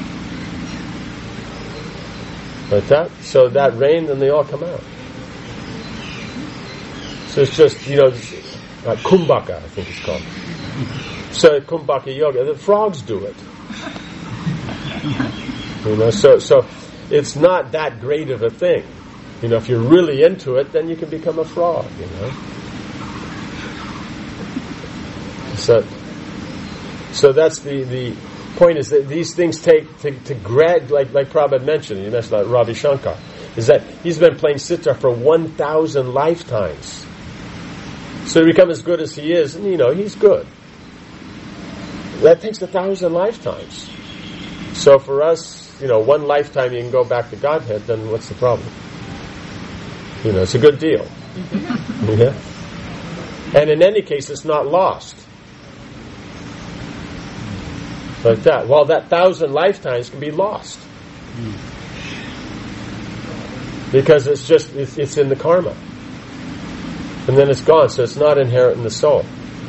Like that? So that rain, and they all come out. So it's just, Kumbhaka, I think it's called. So Kumbhaka Yoga, the frogs do it. So it's not that great of a thing. If you're really into it, then you can become a frog, So that's the point, is that these things take to grad, like Prabhupada mentioned, you mentioned about Ravi Shankar, is that he's been playing sitar for 1,000 lifetimes. So to become as good as he is, and he's good. That takes 1,000 lifetimes. So for us, one lifetime you can go back to Godhead, then what's the problem? It's a good deal. Yeah. And in any case, it's not lost. Like that. Well, that 1,000 lifetimes can be lost. Because it's in the karma. And then it's gone, so it's not inherent in the soul.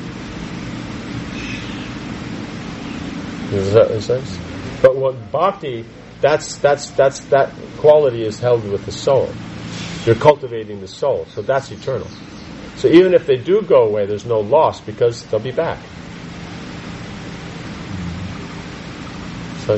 Does that make sense? But what bhakti, that quality is held with the soul. You're cultivating the soul, so that's eternal. So even if they do go away, there's no loss, because they'll be back. So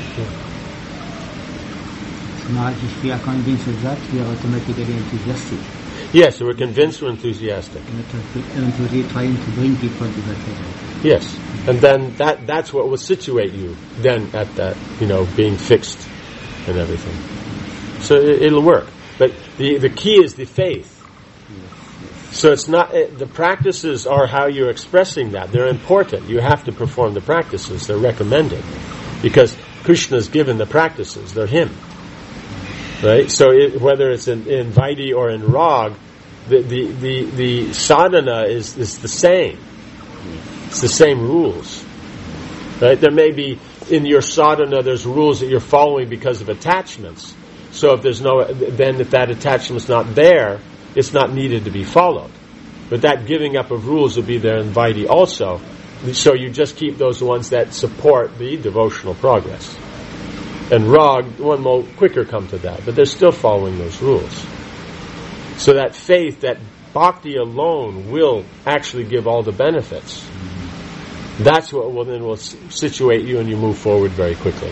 now if we are convinced of that, we are automatically enthusiastic. Yes, so we're convinced, we're enthusiastic. And we're trying to bring people to that level. Yes, and then that's what will situate you then at that, being fixed and everything. So it'll work. But the key is the faith. So it's not, the practices are how you're expressing that. They're important. You have to perform the practices. They're recommended. Because Krishna's given the practices. They're him. Right? So whether it's in Vaidhi or in Rag, the sadhana is the same. It's the same rules. Right? There may be, in your sadhana, there's rules that you're following because of attachments. So if that attachment's not there, it's not needed to be followed. But that giving up of rules will be there in Vaidhi also. So you just keep those ones that support the devotional progress. And Rag, one will quicker come to that, but they're still following those rules. So that faith, that bhakti alone will actually give all the benefits. That's what will situate you, and you move forward very quickly.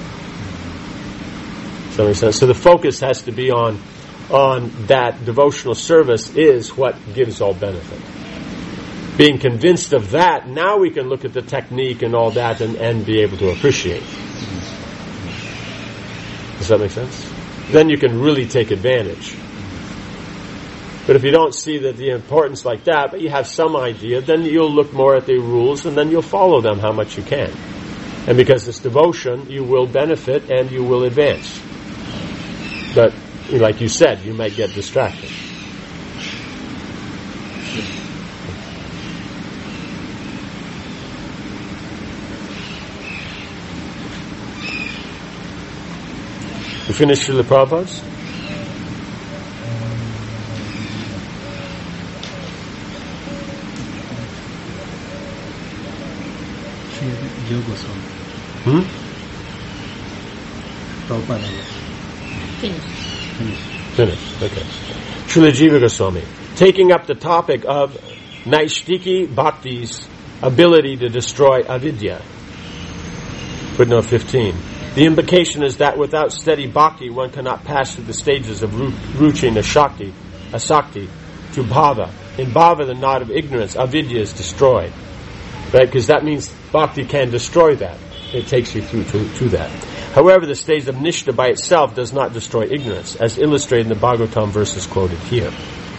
Does that make sense? So the focus has to be on that devotional service is what gives all benefit. Being convinced of that, now we can look at the technique and all that and be able to appreciate. Does that make sense? Then you can really take advantage. But if you don't see that the importance like that, but you have some idea, then you'll look more at the rules, and then you'll follow them how much you can. And because it's devotion, you will benefit and you will advance. But, like you said, you might get distracted. You finished Srila Prabhupada's? Prabhupada. Finished. Okay. Srila Jiva Goswami, taking up the topic of Naishtiki Bhakti's ability to destroy avidya. Footnote 15. The implication is that without steady bhakti, one cannot pass through the stages of ruchi and asakti to bhava. In bhava, the knot of ignorance, avidya, is destroyed. Right? Because that means bhakti can destroy that. It takes you through to that. However, the stage of nishta by itself does not destroy ignorance, as illustrated in the Bhagavatam verses quoted here.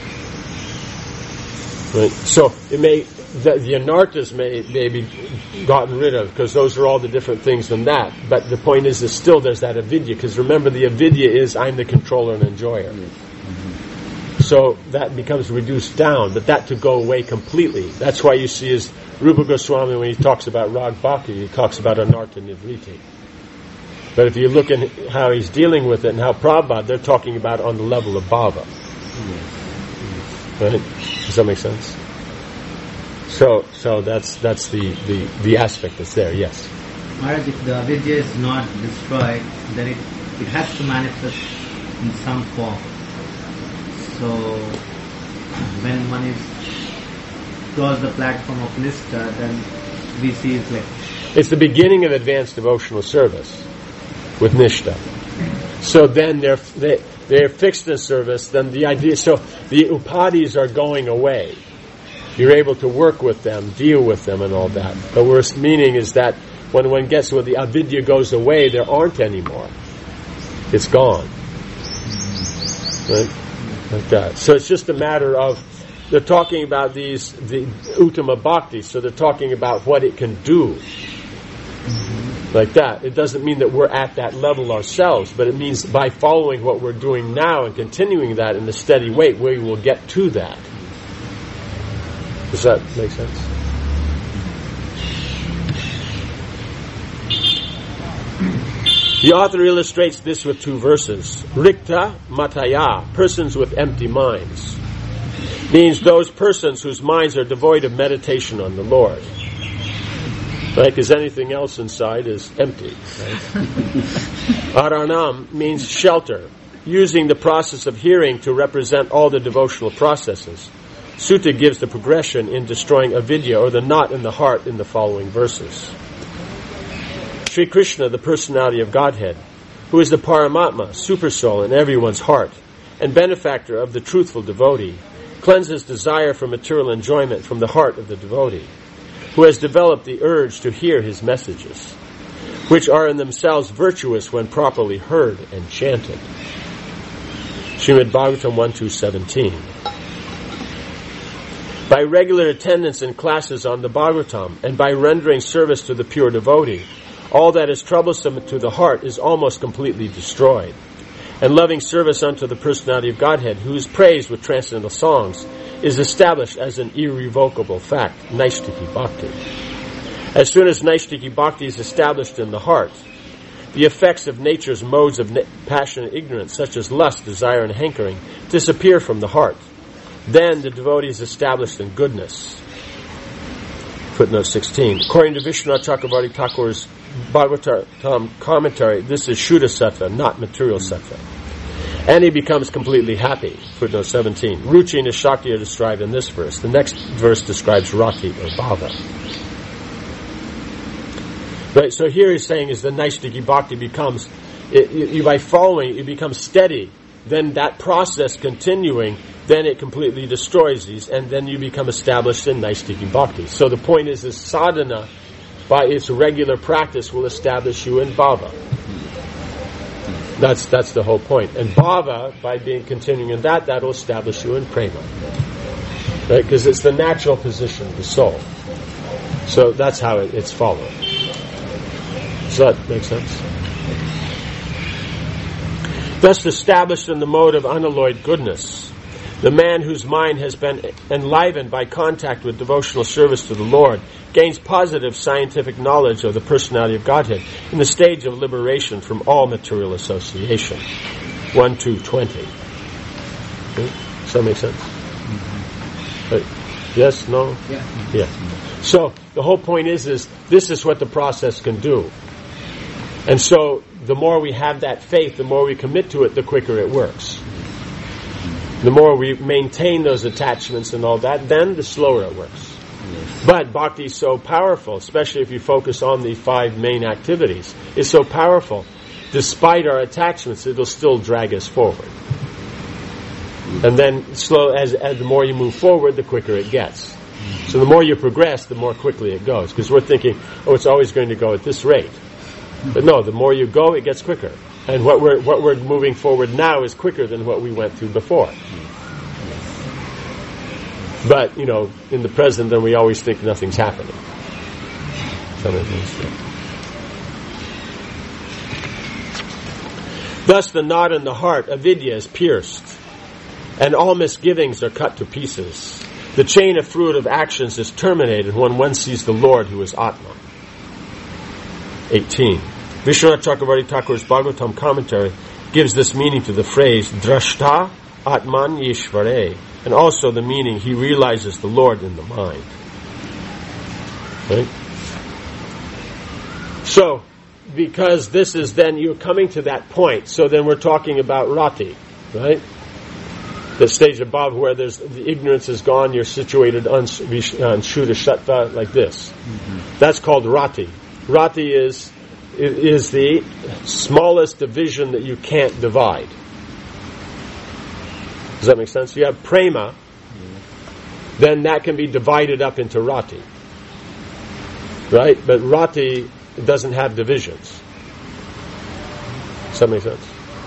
Right? So it may, the anarthas may be gotten rid of, because those are all the different things than that. But the point is that still there's that avidya, because remember, the avidya is I'm the controller and enjoyer. So that becomes reduced down, but that to go away completely. That's why you see as Rupa Goswami, when he talks about Rag Bhakti, he talks about anartha nivriti. But if you look at how he's dealing with it and how Prabhupada, they're talking about on the level of bhava. Right? Does that make sense? So that's the aspect that's there. Yes. Maharaj, if the avidya is not destroyed, then it has to manifest in some form. So when one is cross the platform of Nishtha, then we see it's like... It's the beginning of advanced devotional service with Nishtha. So then they're fixed in service, then the idea... So the upadhis are going away. You're able to work with them, deal with them and all that. The worst meaning is that when one gets where the avidya goes away, there aren't anymore. It's gone. Right? Like that. So it's just a matter of, they're talking about the Uttama Bhakti, so they're talking about what it can do. Like that. It doesn't mean that we're at that level ourselves, but it means by following what we're doing now and continuing that in a steady way, we will get to that. Does that make sense? The author illustrates this with 2 verses. Rikta Mataya, persons with empty minds, means those persons whose minds are devoid of meditation on the Lord. Right? Because anything else inside is empty. Right? Aranam means shelter, using the process of hearing to represent all the devotional processes. Sutta gives the progression in destroying avidya, or the knot in the heart, in the following verses. Sri Krishna, the personality of Godhead, who is the Paramatma, supersoul in everyone's heart, and benefactor of the truthful devotee, cleanses desire for material enjoyment from the heart of the devotee, who has developed the urge to hear his messages, which are in themselves virtuous when properly heard and chanted. Srimad Bhagavatam 1.2.17. By regular attendance in classes on the Bhagavatam, and by rendering service to the pure devotee, all that is troublesome to the heart is almost completely destroyed. And loving service unto the personality of Godhead, who is praised with transcendental songs, is established as an irrevocable fact, Naishtiki Bhakti. As soon as Naishtiki Bhakti is established in the heart, the effects of nature's modes of passion and ignorance, such as lust, desire, and hankering, disappear from the heart. Then the devotee is established in goodness. Footnote 16. According to Vishwanath Chakravarti Thakur's Bhagavatam commentary, this is Shuddha Sattva, not material Sattva. And he becomes completely happy. Footnote 17. Ruchi and Shakti are described in this verse. The next verse describes Rati or Bhava. Right, so here he's saying is the Naishtiki Bhakti becomes, by following, it becomes steady. Then that process continuing, then it completely destroys these, and then you become established in Naishtiki Bhakti. So the point is sadhana, by its regular practice, will establish you in bhava. That's the whole point. And bhava, by continuing in that will establish you in prema. Right? Because it's the natural position of the soul. So that's how it's followed. Does that make sense? Thus established in the mode of unalloyed goodness, the man whose mind has been enlivened by contact with devotional service to the Lord gains positive scientific knowledge of the personality of Godhead in the stage of liberation from all material association. 1-2-20. Okay? Does that make sense? Mm-hmm. Yes? No? Yeah. So the whole point is this is what the process can do. And so the more we have that faith, the more we commit to it, the quicker it works. The more we maintain those attachments and all that, then the slower it works. Yes. But bhakti is so powerful, especially if you focus on the 5 main activities. It's so powerful. Despite our attachments, it'll still drag us forward. And then as the more you move forward, the quicker it gets. So the more you progress, the more quickly it goes. Because we're thinking, it's always going to go at this rate. But no, the more you go, it gets quicker. And what we're moving forward now is quicker than what we went through before. But, in the present, then we always think nothing's happening. Thus the knot in the heart, avidya, is pierced, and all misgivings are cut to pieces. The chain of fruitive actions is terminated when one sees the Lord who is Atma. 18. Vishwanath Chakravarti Thakur's Bhagavatam commentary gives this meaning to the phrase drashta atman yishvare, and also the meaning he realizes the Lord in the mind. Right? So, because this is then, you're coming to that point, so then we're talking about rati, right? The stage above where the ignorance is gone, you're situated on Shuddha Sattva like this. Mm-hmm. That's called rati. Rati is the smallest division that you can't divide. Does that make sense? You have prema, then that can be divided up into rati. Right? But rati doesn't have divisions. Does that make sense?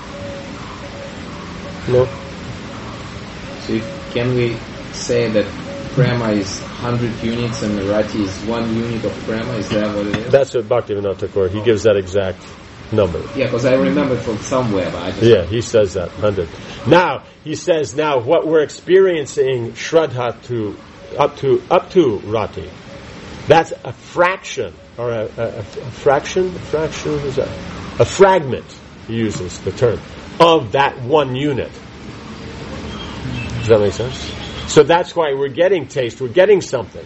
No? So can we say that prema is 100 units and rati is 1 unit of prema? Is that what it is? That's what Bhaktivinoda Thakur, he gives that exact number. Yeah, because I remember from somewhere, but I just... Yeah, he says that, 100. Now, he says what we're experiencing Shraddha up to rati, that's a fraction, or a fraction, is that? A fragment, he uses the term, of that 1 unit. Does that make sense? So that's why we're getting taste, we're getting something.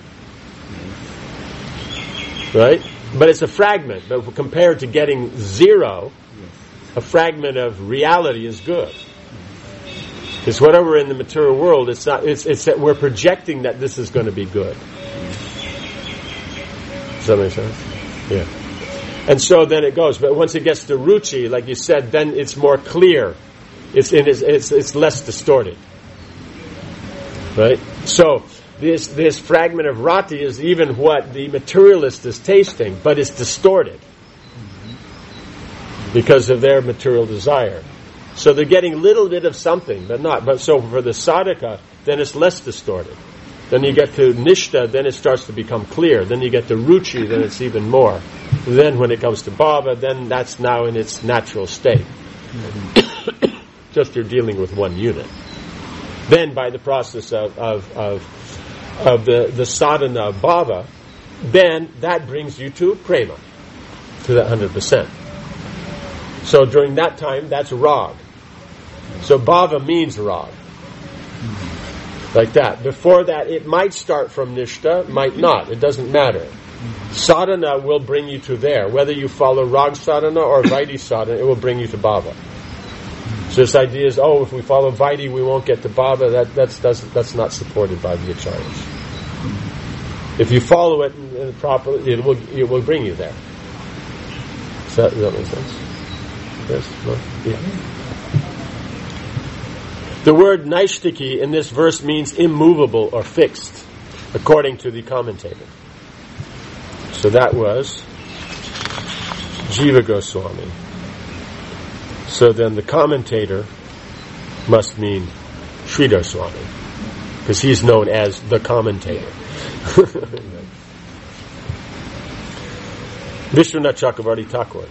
Right? But it's a fragment. But compared to getting 0, a fragment of reality is good. Because whatever in the material world, it's not. It's that we're projecting that this is going to be good. Does that make sense? Yeah. And so then it goes. But once it gets to ruchi, like you said, then it's more clear. It's less distorted. Right? So this fragment of rati is even what the materialist is tasting, but it's distorted because of their material desire. So they're getting a little bit of something, but not. But so for the sadhaka, then it's less distorted. Then you get to nishta, then it starts to become clear. Then you get to ruchi, then it's even more. Then when it comes to bhava, then that's now in its natural state. Just you're dealing with 1 unit. Then by the process of the sadhana of bhava, then that brings you to prema, to that 100%. So during that time, that's rag. So bhava means rag. Like that. Before that, it might start from nishta, might not. It doesn't matter. Sadhana will bring you to there. Whether you follow rag sadhana or vaidhi sadhana, it will bring you to bhava. So this idea is, if we follow vaidhi, we won't get to bhava. That's not supported by the acharyas. If you follow it properly, it will bring you there. Does that make sense? Yes? No? Yeah. The word naishtiki in this verse means immovable or fixed, according to the commentator. So that was Jiva Goswami. So then the commentator must mean Sridhar Swami, because he's known as the commentator. Vishwanath Chakravarti Thakur.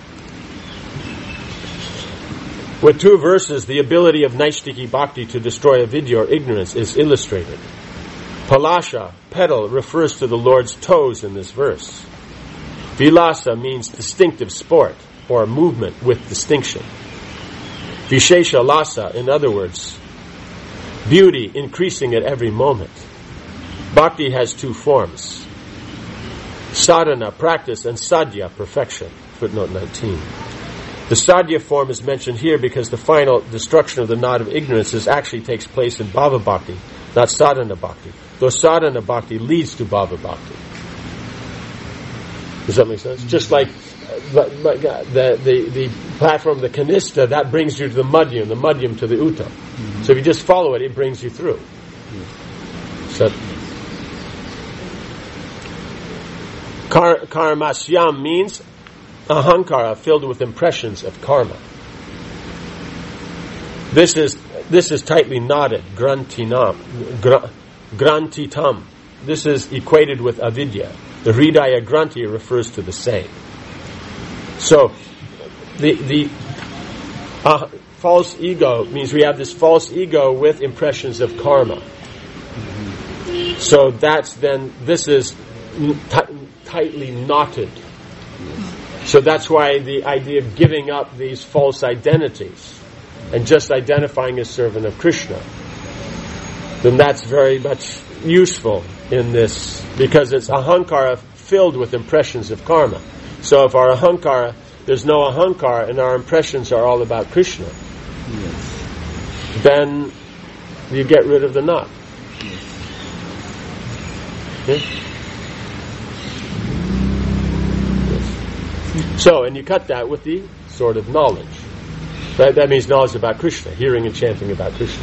With 2 verses, the ability of Naishtiki Bhakti to destroy avidya or ignorance is illustrated. Palasha, pedal, refers to the Lord's toes in this verse. Vilasa means distinctive sport, or movement with distinction. Vishesha lasa, in other words, beauty increasing at every moment. Bhakti has 2 forms. Sadhana, practice, and sadhya, perfection. Footnote 19. The sadhya form is mentioned here because the final destruction of the knot of ignorance actually takes place in bhava bhakti, not sadhana bhakti. Though sadhana bhakti leads to bhava bhakti. Does that make sense? Just like the platform, the kanista, that brings you to the madhyam to the uta. Mm-hmm. So if you just follow it, it brings you through. Mm-hmm. So, karmasyam means ahankara filled with impressions of karma. This is tightly knotted, grantitam. This is equated with avidya. The hridaya granti refers to the same. So, the false ego means we have this false ego with impressions of karma. So this is tightly knotted. So that's why the idea of giving up these false identities and just identifying as servant of Krishna, then that's very much useful in this, because it's ahankara filled with impressions of karma. So if our ahankara, there's no ahankara, and our impressions are all about Krishna, then you get rid of the knot. Okay? So, and you cut that with the sword of knowledge. That means knowledge about Krishna, hearing and chanting about Krishna.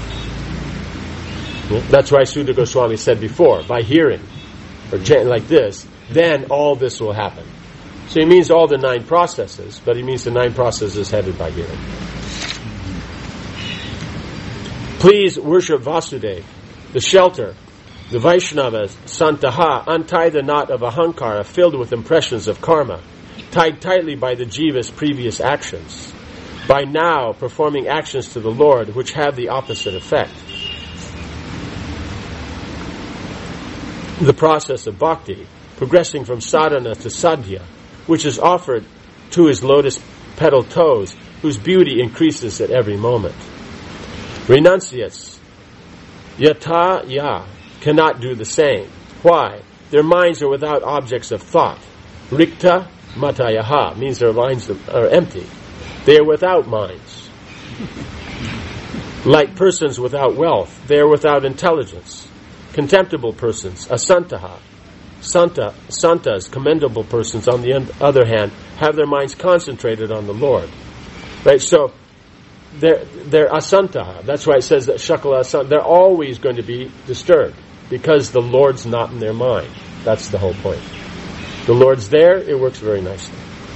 Yeah? That's why Sudha Goswami said before, by hearing or chanting like this, then all this will happen. So he means all the 9 processes, but he means the 9 processes headed by hearing. Please worship Vasudeva, the shelter, the Vaishnavas, Santaha, untie the knot of ahankara filled with impressions of karma, tied tightly by the jiva's previous actions, by now performing actions to the Lord which have the opposite effect. The process of bhakti, progressing from sadhana to sadhya, which is offered to his lotus petal toes, whose beauty increases at every moment. Renunciates, yata ya, cannot do the same. Why? Their minds are without objects of thought. Rikta matayaha means their minds are empty. They are without minds. Like persons without wealth, they are without intelligence. Contemptible persons, asantaha. Santas, commendable persons, on the other hand, have their minds concentrated on the Lord. Right? So, they're asantaha. That's why it says that shakala asanta. They're always going to be disturbed because the Lord's not in their mind. That's the whole point. The Lord's there, it works very nicely.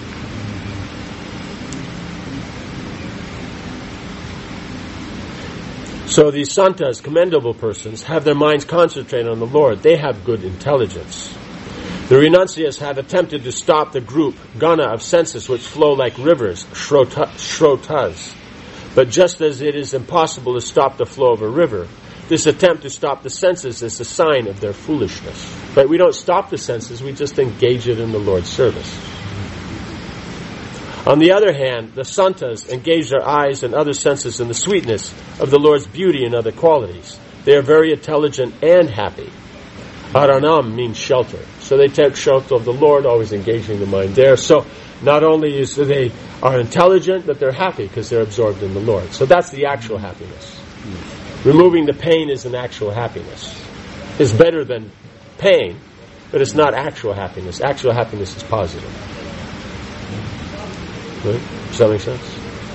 So these santas, commendable persons, have their minds concentrated on the Lord. They have good intelligence. The renunciates had attempted to stop the group, gana, of senses which flow like rivers, shrotas. But just as it is impossible to stop the flow of a river, this attempt to stop the senses is a sign of their foolishness. But we don't stop the senses, we just engage it in the Lord's service. On the other hand, the santas engage their eyes and other senses in the sweetness of the Lord's beauty and other qualities. They are very intelligent and happy. Aranam means shelter. So they take shelter of the Lord, always engaging the mind there. So not only is they are intelligent, but they're happy because they're absorbed in the Lord. So that's the actual happiness. Removing the pain is an actual happiness. It's better than pain, but it's not actual happiness. Actual happiness is positive. Right? Does that make sense?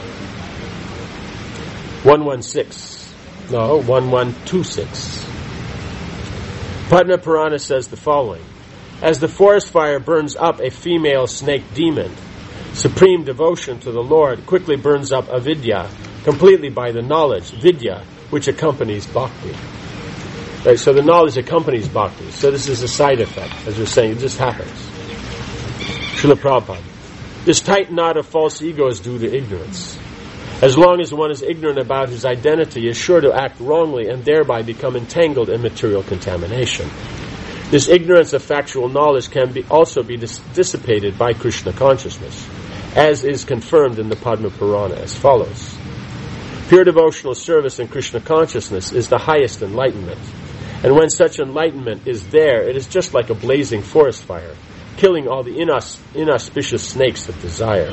1126. Padma Purana says the following. As the forest fire burns up a female snake demon, supreme devotion to the Lord quickly burns up avidya, completely by the knowledge, vidya, which accompanies bhakti. Right, so the knowledge accompanies bhakti. So this is a side effect, as we're saying, it just happens. Srila Prabhupada. This tight knot of false ego is due to ignorance. As long as one is ignorant about his identity, he is sure to act wrongly and thereby become entangled in material contamination. This ignorance of factual knowledge can also be dissipated by Krishna consciousness, as is confirmed in the Padma Purana as follows. Pure devotional service in Krishna consciousness is the highest enlightenment. And when such enlightenment is there, it is just like a blazing forest fire, killing all the inauspicious snakes of desire.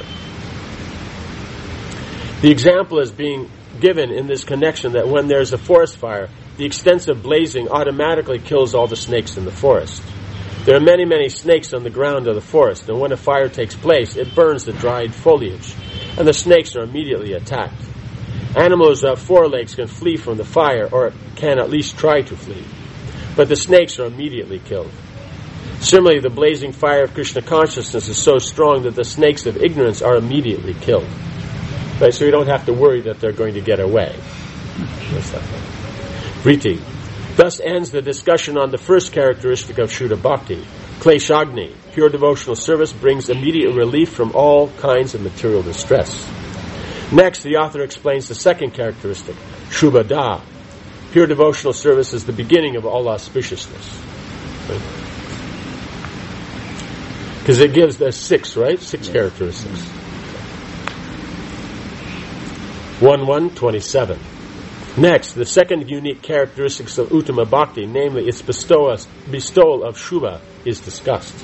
The example is being given in this connection that when there's a forest fire, the extensive blazing automatically kills all the snakes in the forest. There are many, many snakes on the ground of the forest, and when a fire takes place, it burns the dried foliage, and the snakes are immediately attacked. Animals who have 4 legs can flee from the fire, or can at least try to flee, but the snakes are immediately killed. Similarly, the blazing fire of Krishna consciousness is so strong that the snakes of ignorance are immediately killed. Right, so you don't have to worry that they're going to get away. Vriti. Thus ends the discussion on the first characteristic of Shuddha Bhakti. Kleshagni, pure devotional service, brings immediate relief from all kinds of material distress. Next, the author explains the second characteristic, Shubhada. Pure devotional service is the beginning of all auspiciousness. Because it gives us 6, right? 6 characteristics. 1127. Next, the second unique characteristics of Uttama Bhakti, namely its bestowal of Shubha, is discussed.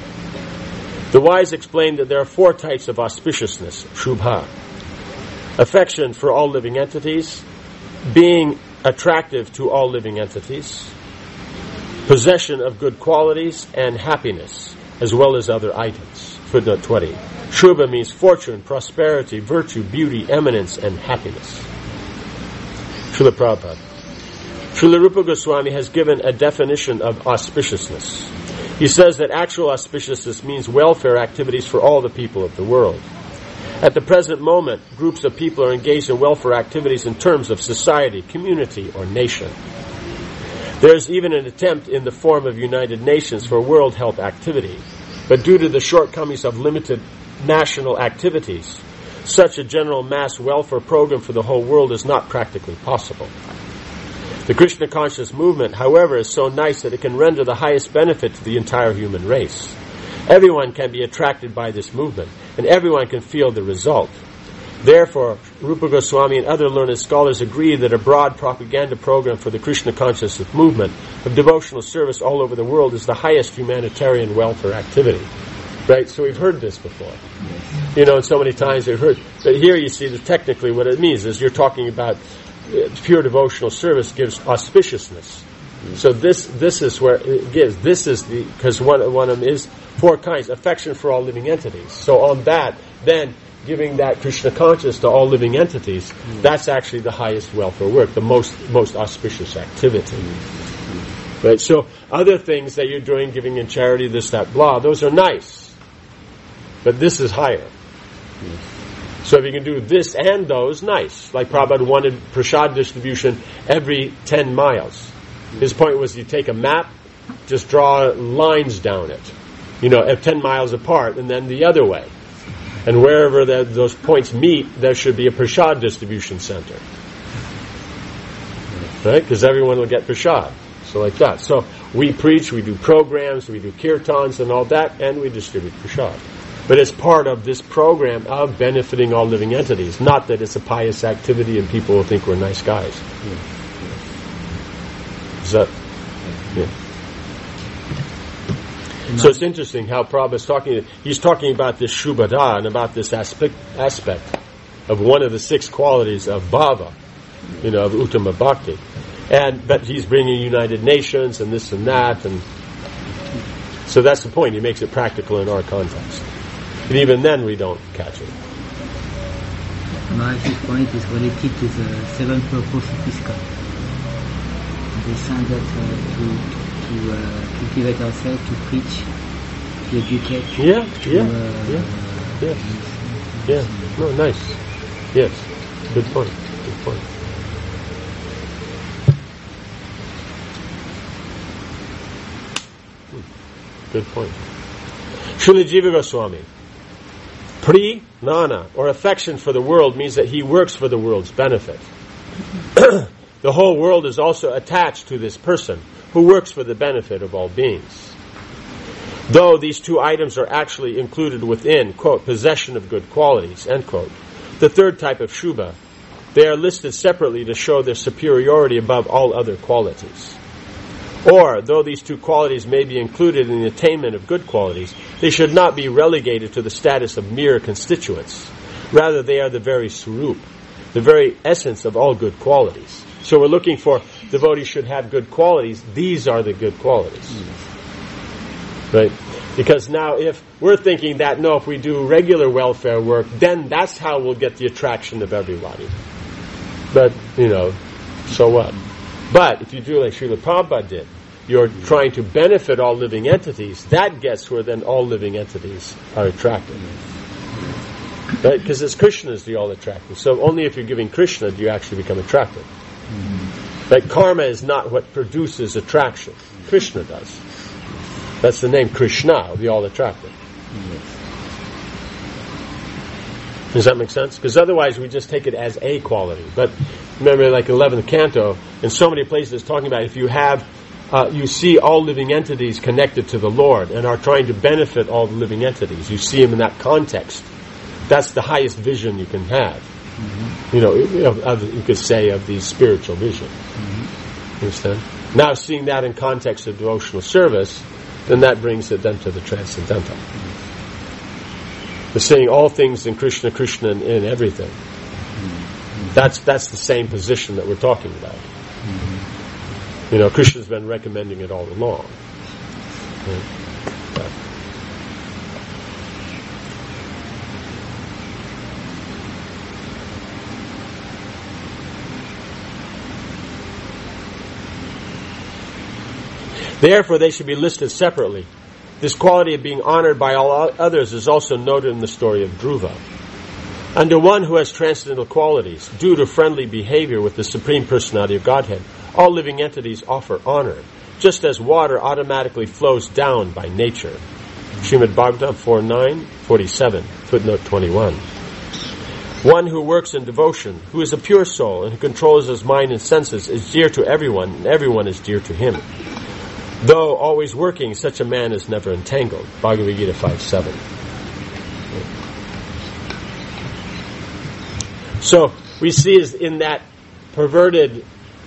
The wise explain that there are 4 types of auspiciousness, Shubha. Affection for all living entities, being attractive to all living entities, possession of good qualities, and happiness, as well as other items. Footnote 20. Shubha means fortune, prosperity, virtue, beauty, eminence, and happiness. Srila Prabhupada. Srila Rupa Goswami has given a definition of auspiciousness. He says that actual auspiciousness means welfare activities for all the people of the world. At the present moment, groups of people are engaged in welfare activities in terms of society, community, or nation. There is even an attempt in the form of United Nations for world health activity, but due to the shortcomings of limited national activities, such a general mass welfare program for the whole world is not practically possible. The Krishna conscious movement, however, is so nice that it can render the highest benefit to the entire human race. Everyone can be attracted by this movement, and everyone can feel the result. Therefore, Rupa Goswami and other learned scholars agree that a broad propaganda program for the Krishna consciousness movement of devotional service all over the world is the highest humanitarian welfare activity. Right? So we've heard this before. You know, so many times we've heard. But here you see that technically what it means is you're talking about pure devotional service gives auspiciousness. So this is where it gives. This is because one of them is 4 kinds. Affection for all living entities. So on that, then giving that Krishna consciousness to all living entities, that's actually the highest welfare work, the most auspicious activity. Right? So other things that you're doing, giving in charity, this, that, blah, those are nice. But this is higher. So if you can do this and those, nice. Like Prabhupada wanted prasad distribution every 10 miles. His point was you take a map, just draw lines down it. You know, at 10 miles apart, and then the other way. And wherever those points meet, there should be a prasad distribution center. Right? Because everyone will get prasad. So like that. So we preach, we do programs, we do kirtans and all that, and we distribute prasad. But it's part of this program of benefiting all living entities. Not that it's a pious activity and people will think we're nice guys. Is that? Yeah. So it's interesting how Prabhupada's talking. He's talking about this Shubhada and about this aspect of one of the 6 qualities of Bhava, you know, of Uttama Bhakti. But he's bringing United Nations and this and that, and so that's the point. He makes it practical in our context. And even then we don't catch it. Maharaj's point is related to the 7 purposes of ISKCON. They say that to cultivate ourselves, to preach, to educate. Yeah. No, nice. Yes. Good point. Good point. Srila Jiva Goswami. Pri-nana, or affection for the world, means that he works for the world's benefit. The whole world is also attached to this person who works for the benefit of all beings. Though these 2 items are actually included within, quote, possession of good qualities, end quote, the 3rd type of Shubha, they are listed separately to show their superiority above all other qualities. Or, though these 2 qualities may be included in the attainment of good qualities, they should not be relegated to the status of mere constituents. Rather, they are the very swarup, the very essence of all good qualities. So we're looking for devotees should have good qualities. These are the good qualities. Right? Because now if we're thinking that, no, if we do regular welfare work, then that's how we'll get the attraction of everybody. But, you know, so what? But if you do like Srila Prabhupada did, you're trying to benefit all living entities, that gets where then all living entities are attracted. Right? Because it's Krishna is the all attractive. So only if you're giving Krishna do you actually become attracted. Like karma is not what produces attraction. Krishna does. That's the name Krishna, the all attractive. Does that make sense? Because otherwise we just take it as a quality. But remember, like 11th canto, in so many places it's talking about if you have, you see all living entities connected to the Lord and are trying to benefit all the living entities. You see them in that context. That's the highest vision you can have. You know, you could say of the spiritual vision. You understand? Now, seeing that in context of devotional service, then that brings it then to the transcendental. The seeing all things in Krishna, Krishna in everything. That's the same position that we're talking about. You know, Krishna's been recommending it all along. Therefore, they should be listed separately. This quality of being honored by all others is also noted in the story of Dhruva. Under one who has transcendental qualities, due to friendly behavior with the Supreme Personality of Godhead, all living entities offer honor, just as water automatically flows down by nature. Srimad Bhagavatam 4.9.47, footnote 21. One who works in devotion, who is a pure soul and who controls his mind and senses, is dear to everyone, and everyone is dear to him. Though always working, such a man is never entangled. Bhagavad Gita 5.7. So we see is in that perverted,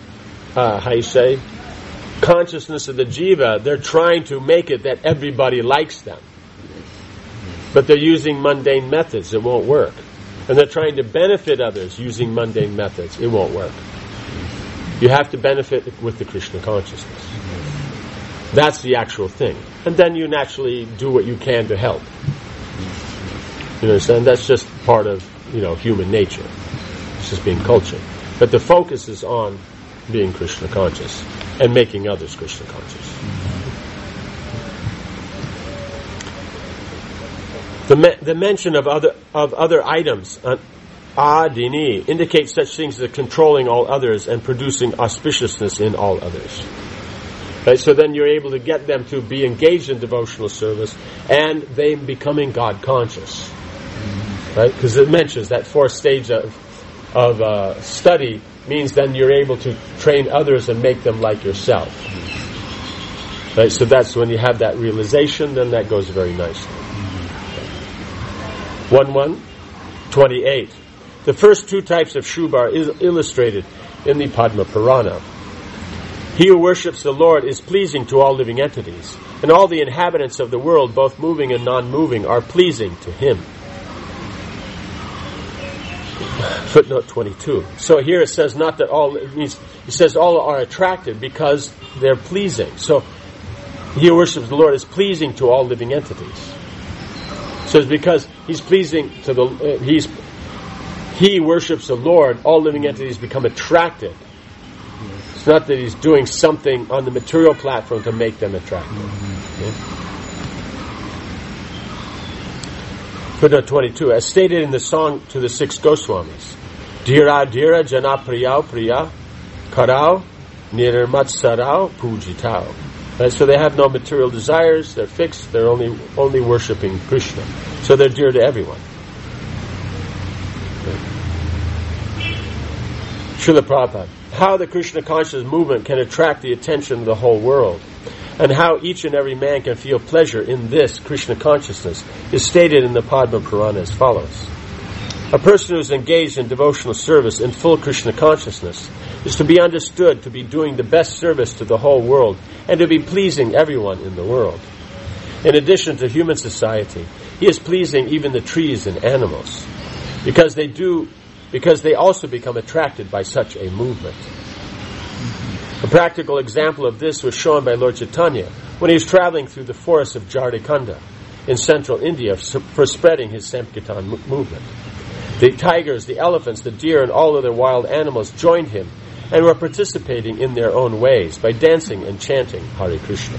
consciousness of the jiva, they're trying to make it that everybody likes them. But they're using mundane methods. It won't work. And they're trying to benefit others using mundane methods. It won't work. You have to benefit with the Krishna consciousness. That's the actual thing. And then you naturally do what you can to help. You understand? That's just part of, human nature. It's just being cultured. But the focus is on being Krishna conscious and making others Krishna conscious. The mention of other items, adini, indicates such things as controlling all others and producing auspiciousness in all others. Right, so then you're able to get them to be engaged in devotional service and they becoming God conscious. Right? Because it mentions that fourth stage of study means then you're able to train others and make them like yourself. Right? So that's when you have that realization, then that goes very nicely. 1.1.28. The first two types of Shubha are illustrated in the Padma Purana. He who worships the Lord is pleasing to all living entities, and all the inhabitants of the world, both moving and non-moving, are pleasing to him. Footnote 22. So here it says not that all, it says all are attracted because they're pleasing. So he who worships the Lord is pleasing to all living entities. So it's because he's pleasing to he worships the Lord, all living entities become attracted. It's not that he's doing something on the material platform to make them attractive. Okay? Footnote 22. As stated in the song to the six Goswamis, Dhira Dhira Jana Priyau Priya Karau Nirmatsarau Pujitau. Right? So they have no material desires, they're fixed, they're only worshipping Krishna. So they're dear to everyone. Srila Prabhupada. How the Krishna conscious movement can attract the attention of the whole world, and how each and every man can feel pleasure in this Krishna consciousness is stated in the Padma Purana as follows. A person who is engaged in devotional service in full Krishna consciousness is to be understood to be doing the best service to the whole world and to be pleasing everyone in the world. In addition to human society, he is pleasing even the trees and animals, because they also become attracted by such a movement. A practical example of this was shown by Lord Chaitanya when he was traveling through the forests of Jharkhand in central India for spreading his Sankirtan movement. The tigers, the elephants, the deer, and all other wild animals joined him and were participating in their own ways by dancing and chanting Hare Krishna.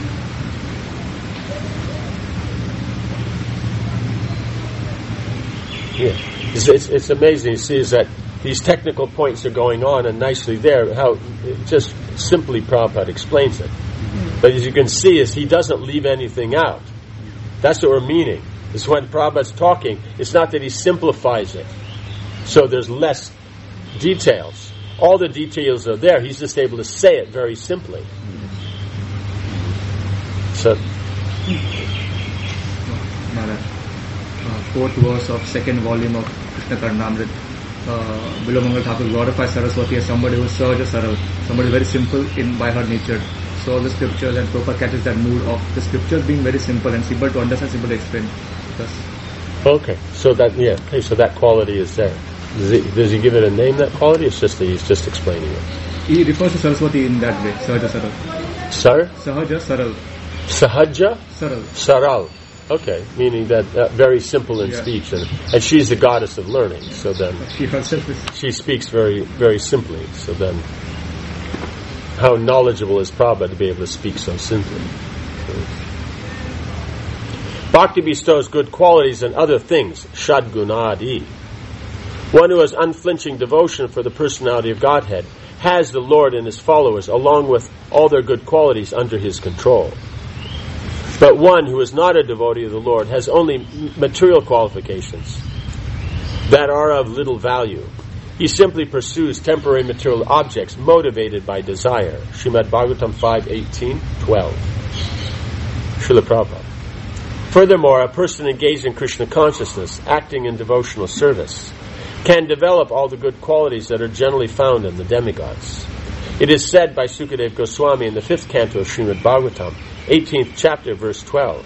Yeah. It's amazing to see is that these technical points are going on and nicely there, how just simply Prabhupada explains it. But as you can see, is he doesn't leave anything out. That's what we're meaning. Is when Prabhupada's talking, it's not that he simplifies it, so there's less details. All the details are there. He's just able to say it very simply. So, fourth verse of second volume of Krishna Karnamrit, Bilomangal Thakur glorifies Saraswati as somebody who is Sahaja Saral, somebody very simple by her nature. So all the scriptures, and Prabhupada catches that mood of the scriptures being very simple and simple to understand, simple to explain. Okay, so that quality is there. Does he give it a name, that quality? It's just that he's just explaining it. He refers to Saraswati in that way, Sahaja Saral. Sir? Sahaja Saral. Sahaja? Saral. Saral. Okay, meaning that very simple in speech, and she's the goddess of learning. So then she speaks very, very simply. So then, how knowledgeable is Prabhupada to be able to speak so simply? Bhakti bestows good qualities and other things, shadgunadi. One who has unflinching devotion for the personality of Godhead has the Lord and His followers, along with all their good qualities, under His control. But one who is not a devotee of the Lord has only material qualifications that are of little value. He simply pursues temporary material objects motivated by desire. Srimad Bhagavatam 5:18-12. Srila Prabhupada. Furthermore, a person engaged in Krishna consciousness, acting in devotional service, can develop all the good qualities that are generally found in the demigods. It is said by Sukadeva Goswami in the 5th canto of Srimad Bhagavatam, 18th chapter, verse 12.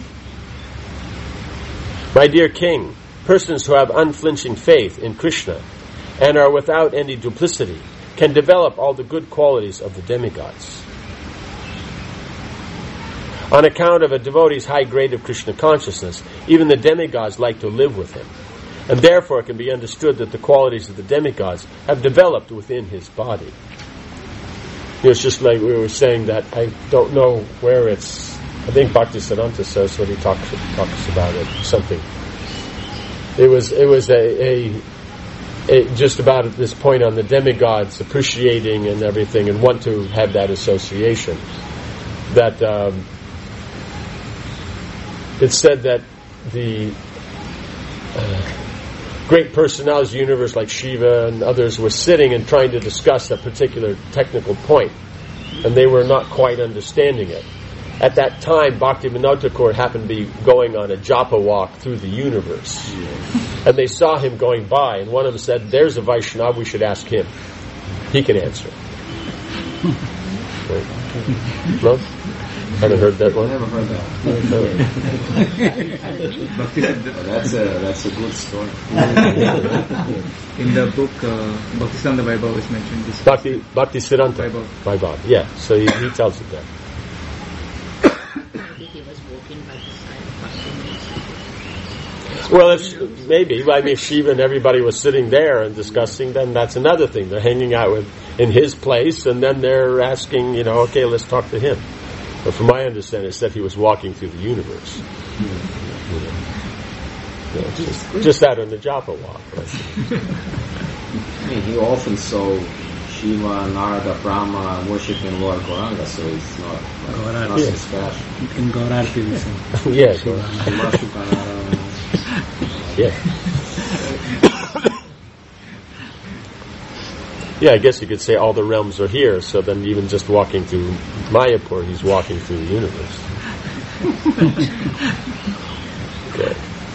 My dear king, persons who have unflinching faith in Krishna and are without any duplicity can develop all the good qualities of the demigods. On account of a devotee's high grade of Krishna consciousness, even the demigods like to live with him, and therefore it can be understood that the qualities of the demigods have developed within his body. It's just like we were saying that I don't know where it's. I think Bhaktisiddhanta says what he talks about it. Something. It was a just about at this point on the demigods appreciating and everything, and want to have that association. That it said that the great personalities of the universe like Shiva and others were sitting and trying to discuss a particular technical point, and they were not quite understanding it. At that time, Bhaktivinoda Thakur happened to be going on a japa walk through the universe, and they saw him going by, and one of them said, "There's a Vaishnava, we should ask him. He can answer." Right. No? Haven't heard that one? Never heard that. That's a good story. In the book Bhaktisiddhanta Vaibhava is mentioned. Bhaktisiddhanta Vaibhava. Yeah, so he tells it there. Maybe he was walking by the side of Bhakti. Well, if Shiva and everybody was sitting there and discussing, then that's another thing. They're hanging out in his place, and then they're asking, okay, let's talk to him. But from my understanding, it said he was walking through the universe. Just out on the japa walk. Right? He often saw Shiva, Narada, Brahma worshiping Lord Gauranga, so it's nothing special. In Gaurarti we say. Yeah, yeah. Yeah, I guess you could say all the realms are here, so then even just walking through Mayapur, he's walking through the universe. Okay.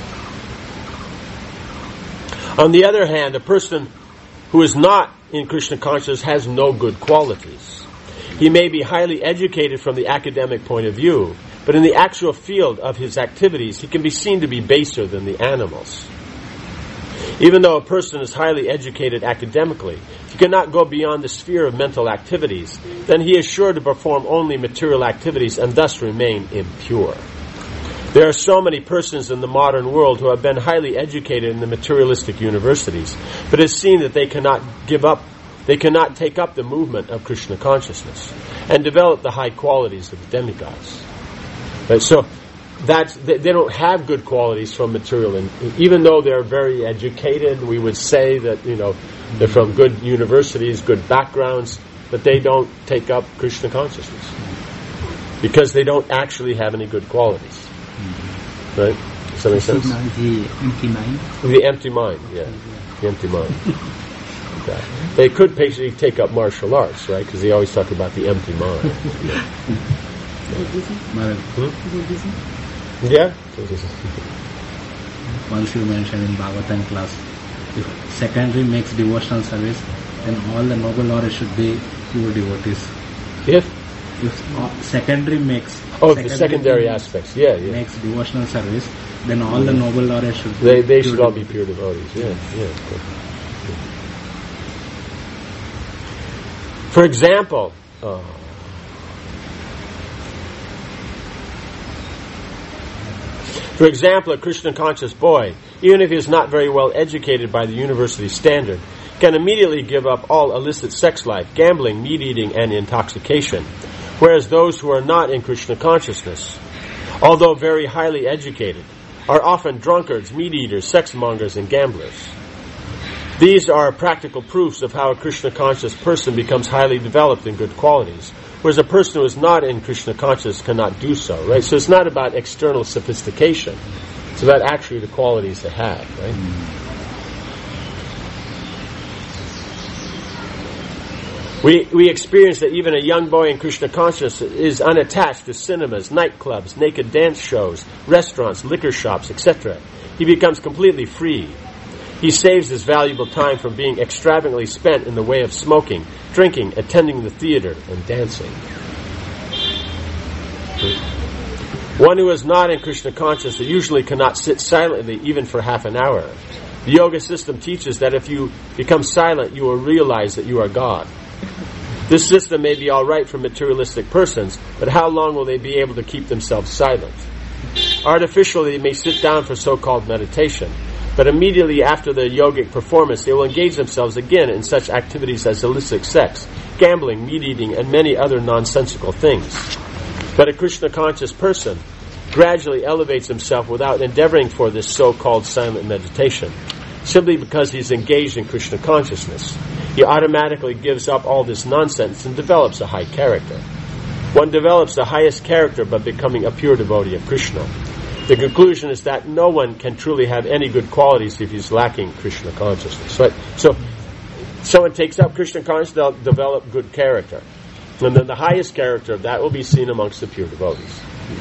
On the other hand, a person who is not in Krishna consciousness has no good qualities. He may be highly educated from the academic point of view, but in the actual field of his activities, he can be seen to be baser than the animals. Even though a person is highly educated academically, if he cannot go beyond the sphere of mental activities, then he is sure to perform only material activities and thus remain impure. There are so many persons in the modern world who have been highly educated in the materialistic universities, but it is seen that they cannot take up the movement of Krishna consciousness and develop the high qualities of the demigods. Right? So they don't have good qualities from material, and even though they're very educated, we would say that they're from good universities, good backgrounds, but they don't take up Krishna consciousness because they don't actually have any good qualities. Right? Does that make sense? The empty mind. The empty mind, yeah. The empty mind. Okay. They could basically take up martial arts, right? Because they always talk about the empty mind. Buddhism? Yeah. Once you mentioned in Bhagavatam class, If secondary makes devotional service, then all the noble laureates should be pure devotees. If secondary makes the secondary aspects, makes devotional service, then all the noble laureates should they should all be pure devotees. For example, a Krishna conscious boy, even if he is not very well educated by the university standard, can immediately give up all illicit sex life, gambling, meat eating, and intoxication. Whereas those who are not in Krishna consciousness, although very highly educated, are often drunkards, meat eaters, sex mongers, and gamblers. These are practical proofs of how a Krishna conscious person becomes highly developed in good qualities, whereas a person who is not in Krishna conscious cannot do so, right? So it's not about external sophistication. It's about actually the qualities they have, right? We experience that even a young boy in Krishna consciousness is unattached to cinemas, nightclubs, naked dance shows, restaurants, liquor shops, etc. He becomes completely free. He saves his valuable time from being extravagantly spent in the way of smoking, drinking, attending the theater, and dancing. One who is not in Krishna consciousness usually cannot sit silently even for half an hour. The yoga system teaches that if you become silent, you will realize that you are God. This system may be all right for materialistic persons, but how long will they be able to keep themselves silent? Artificially, they may sit down for so-called meditation, but immediately after the yogic performance, they will engage themselves again in such activities as illicit sex, gambling, meat eating, and many other nonsensical things. But a Krishna-conscious person gradually elevates himself without endeavoring for this so-called silent meditation, simply because he's engaged in Krishna consciousness. He automatically gives up all this nonsense and develops a high character. One develops the highest character by becoming a pure devotee of Krishna. The conclusion is that no one can truly have any good qualities if he's lacking Krishna consciousness. Right? So, someone takes up Krishna consciousness, they'll develop good character. And then the highest character of that will be seen amongst the pure devotees.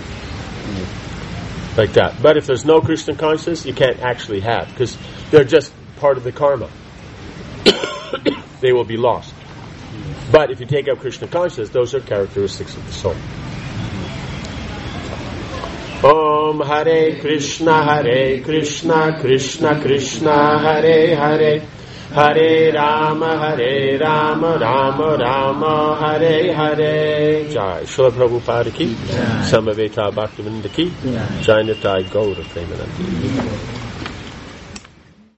Like that. But if there's no Krishna consciousness, you can't actually have, because they're just part of the karma. They will be lost. But if you take up Krishna consciousness, those are characteristics of the soul. Om Hare Krishna, Krishna Krishna, Hare Hare, Hare Rama, Rama Rama, Hare Hare. Jai Srila Prabhupada ki, Samaveta Bhaktivinoda ki, Jai Nitai Gaura Premanandi.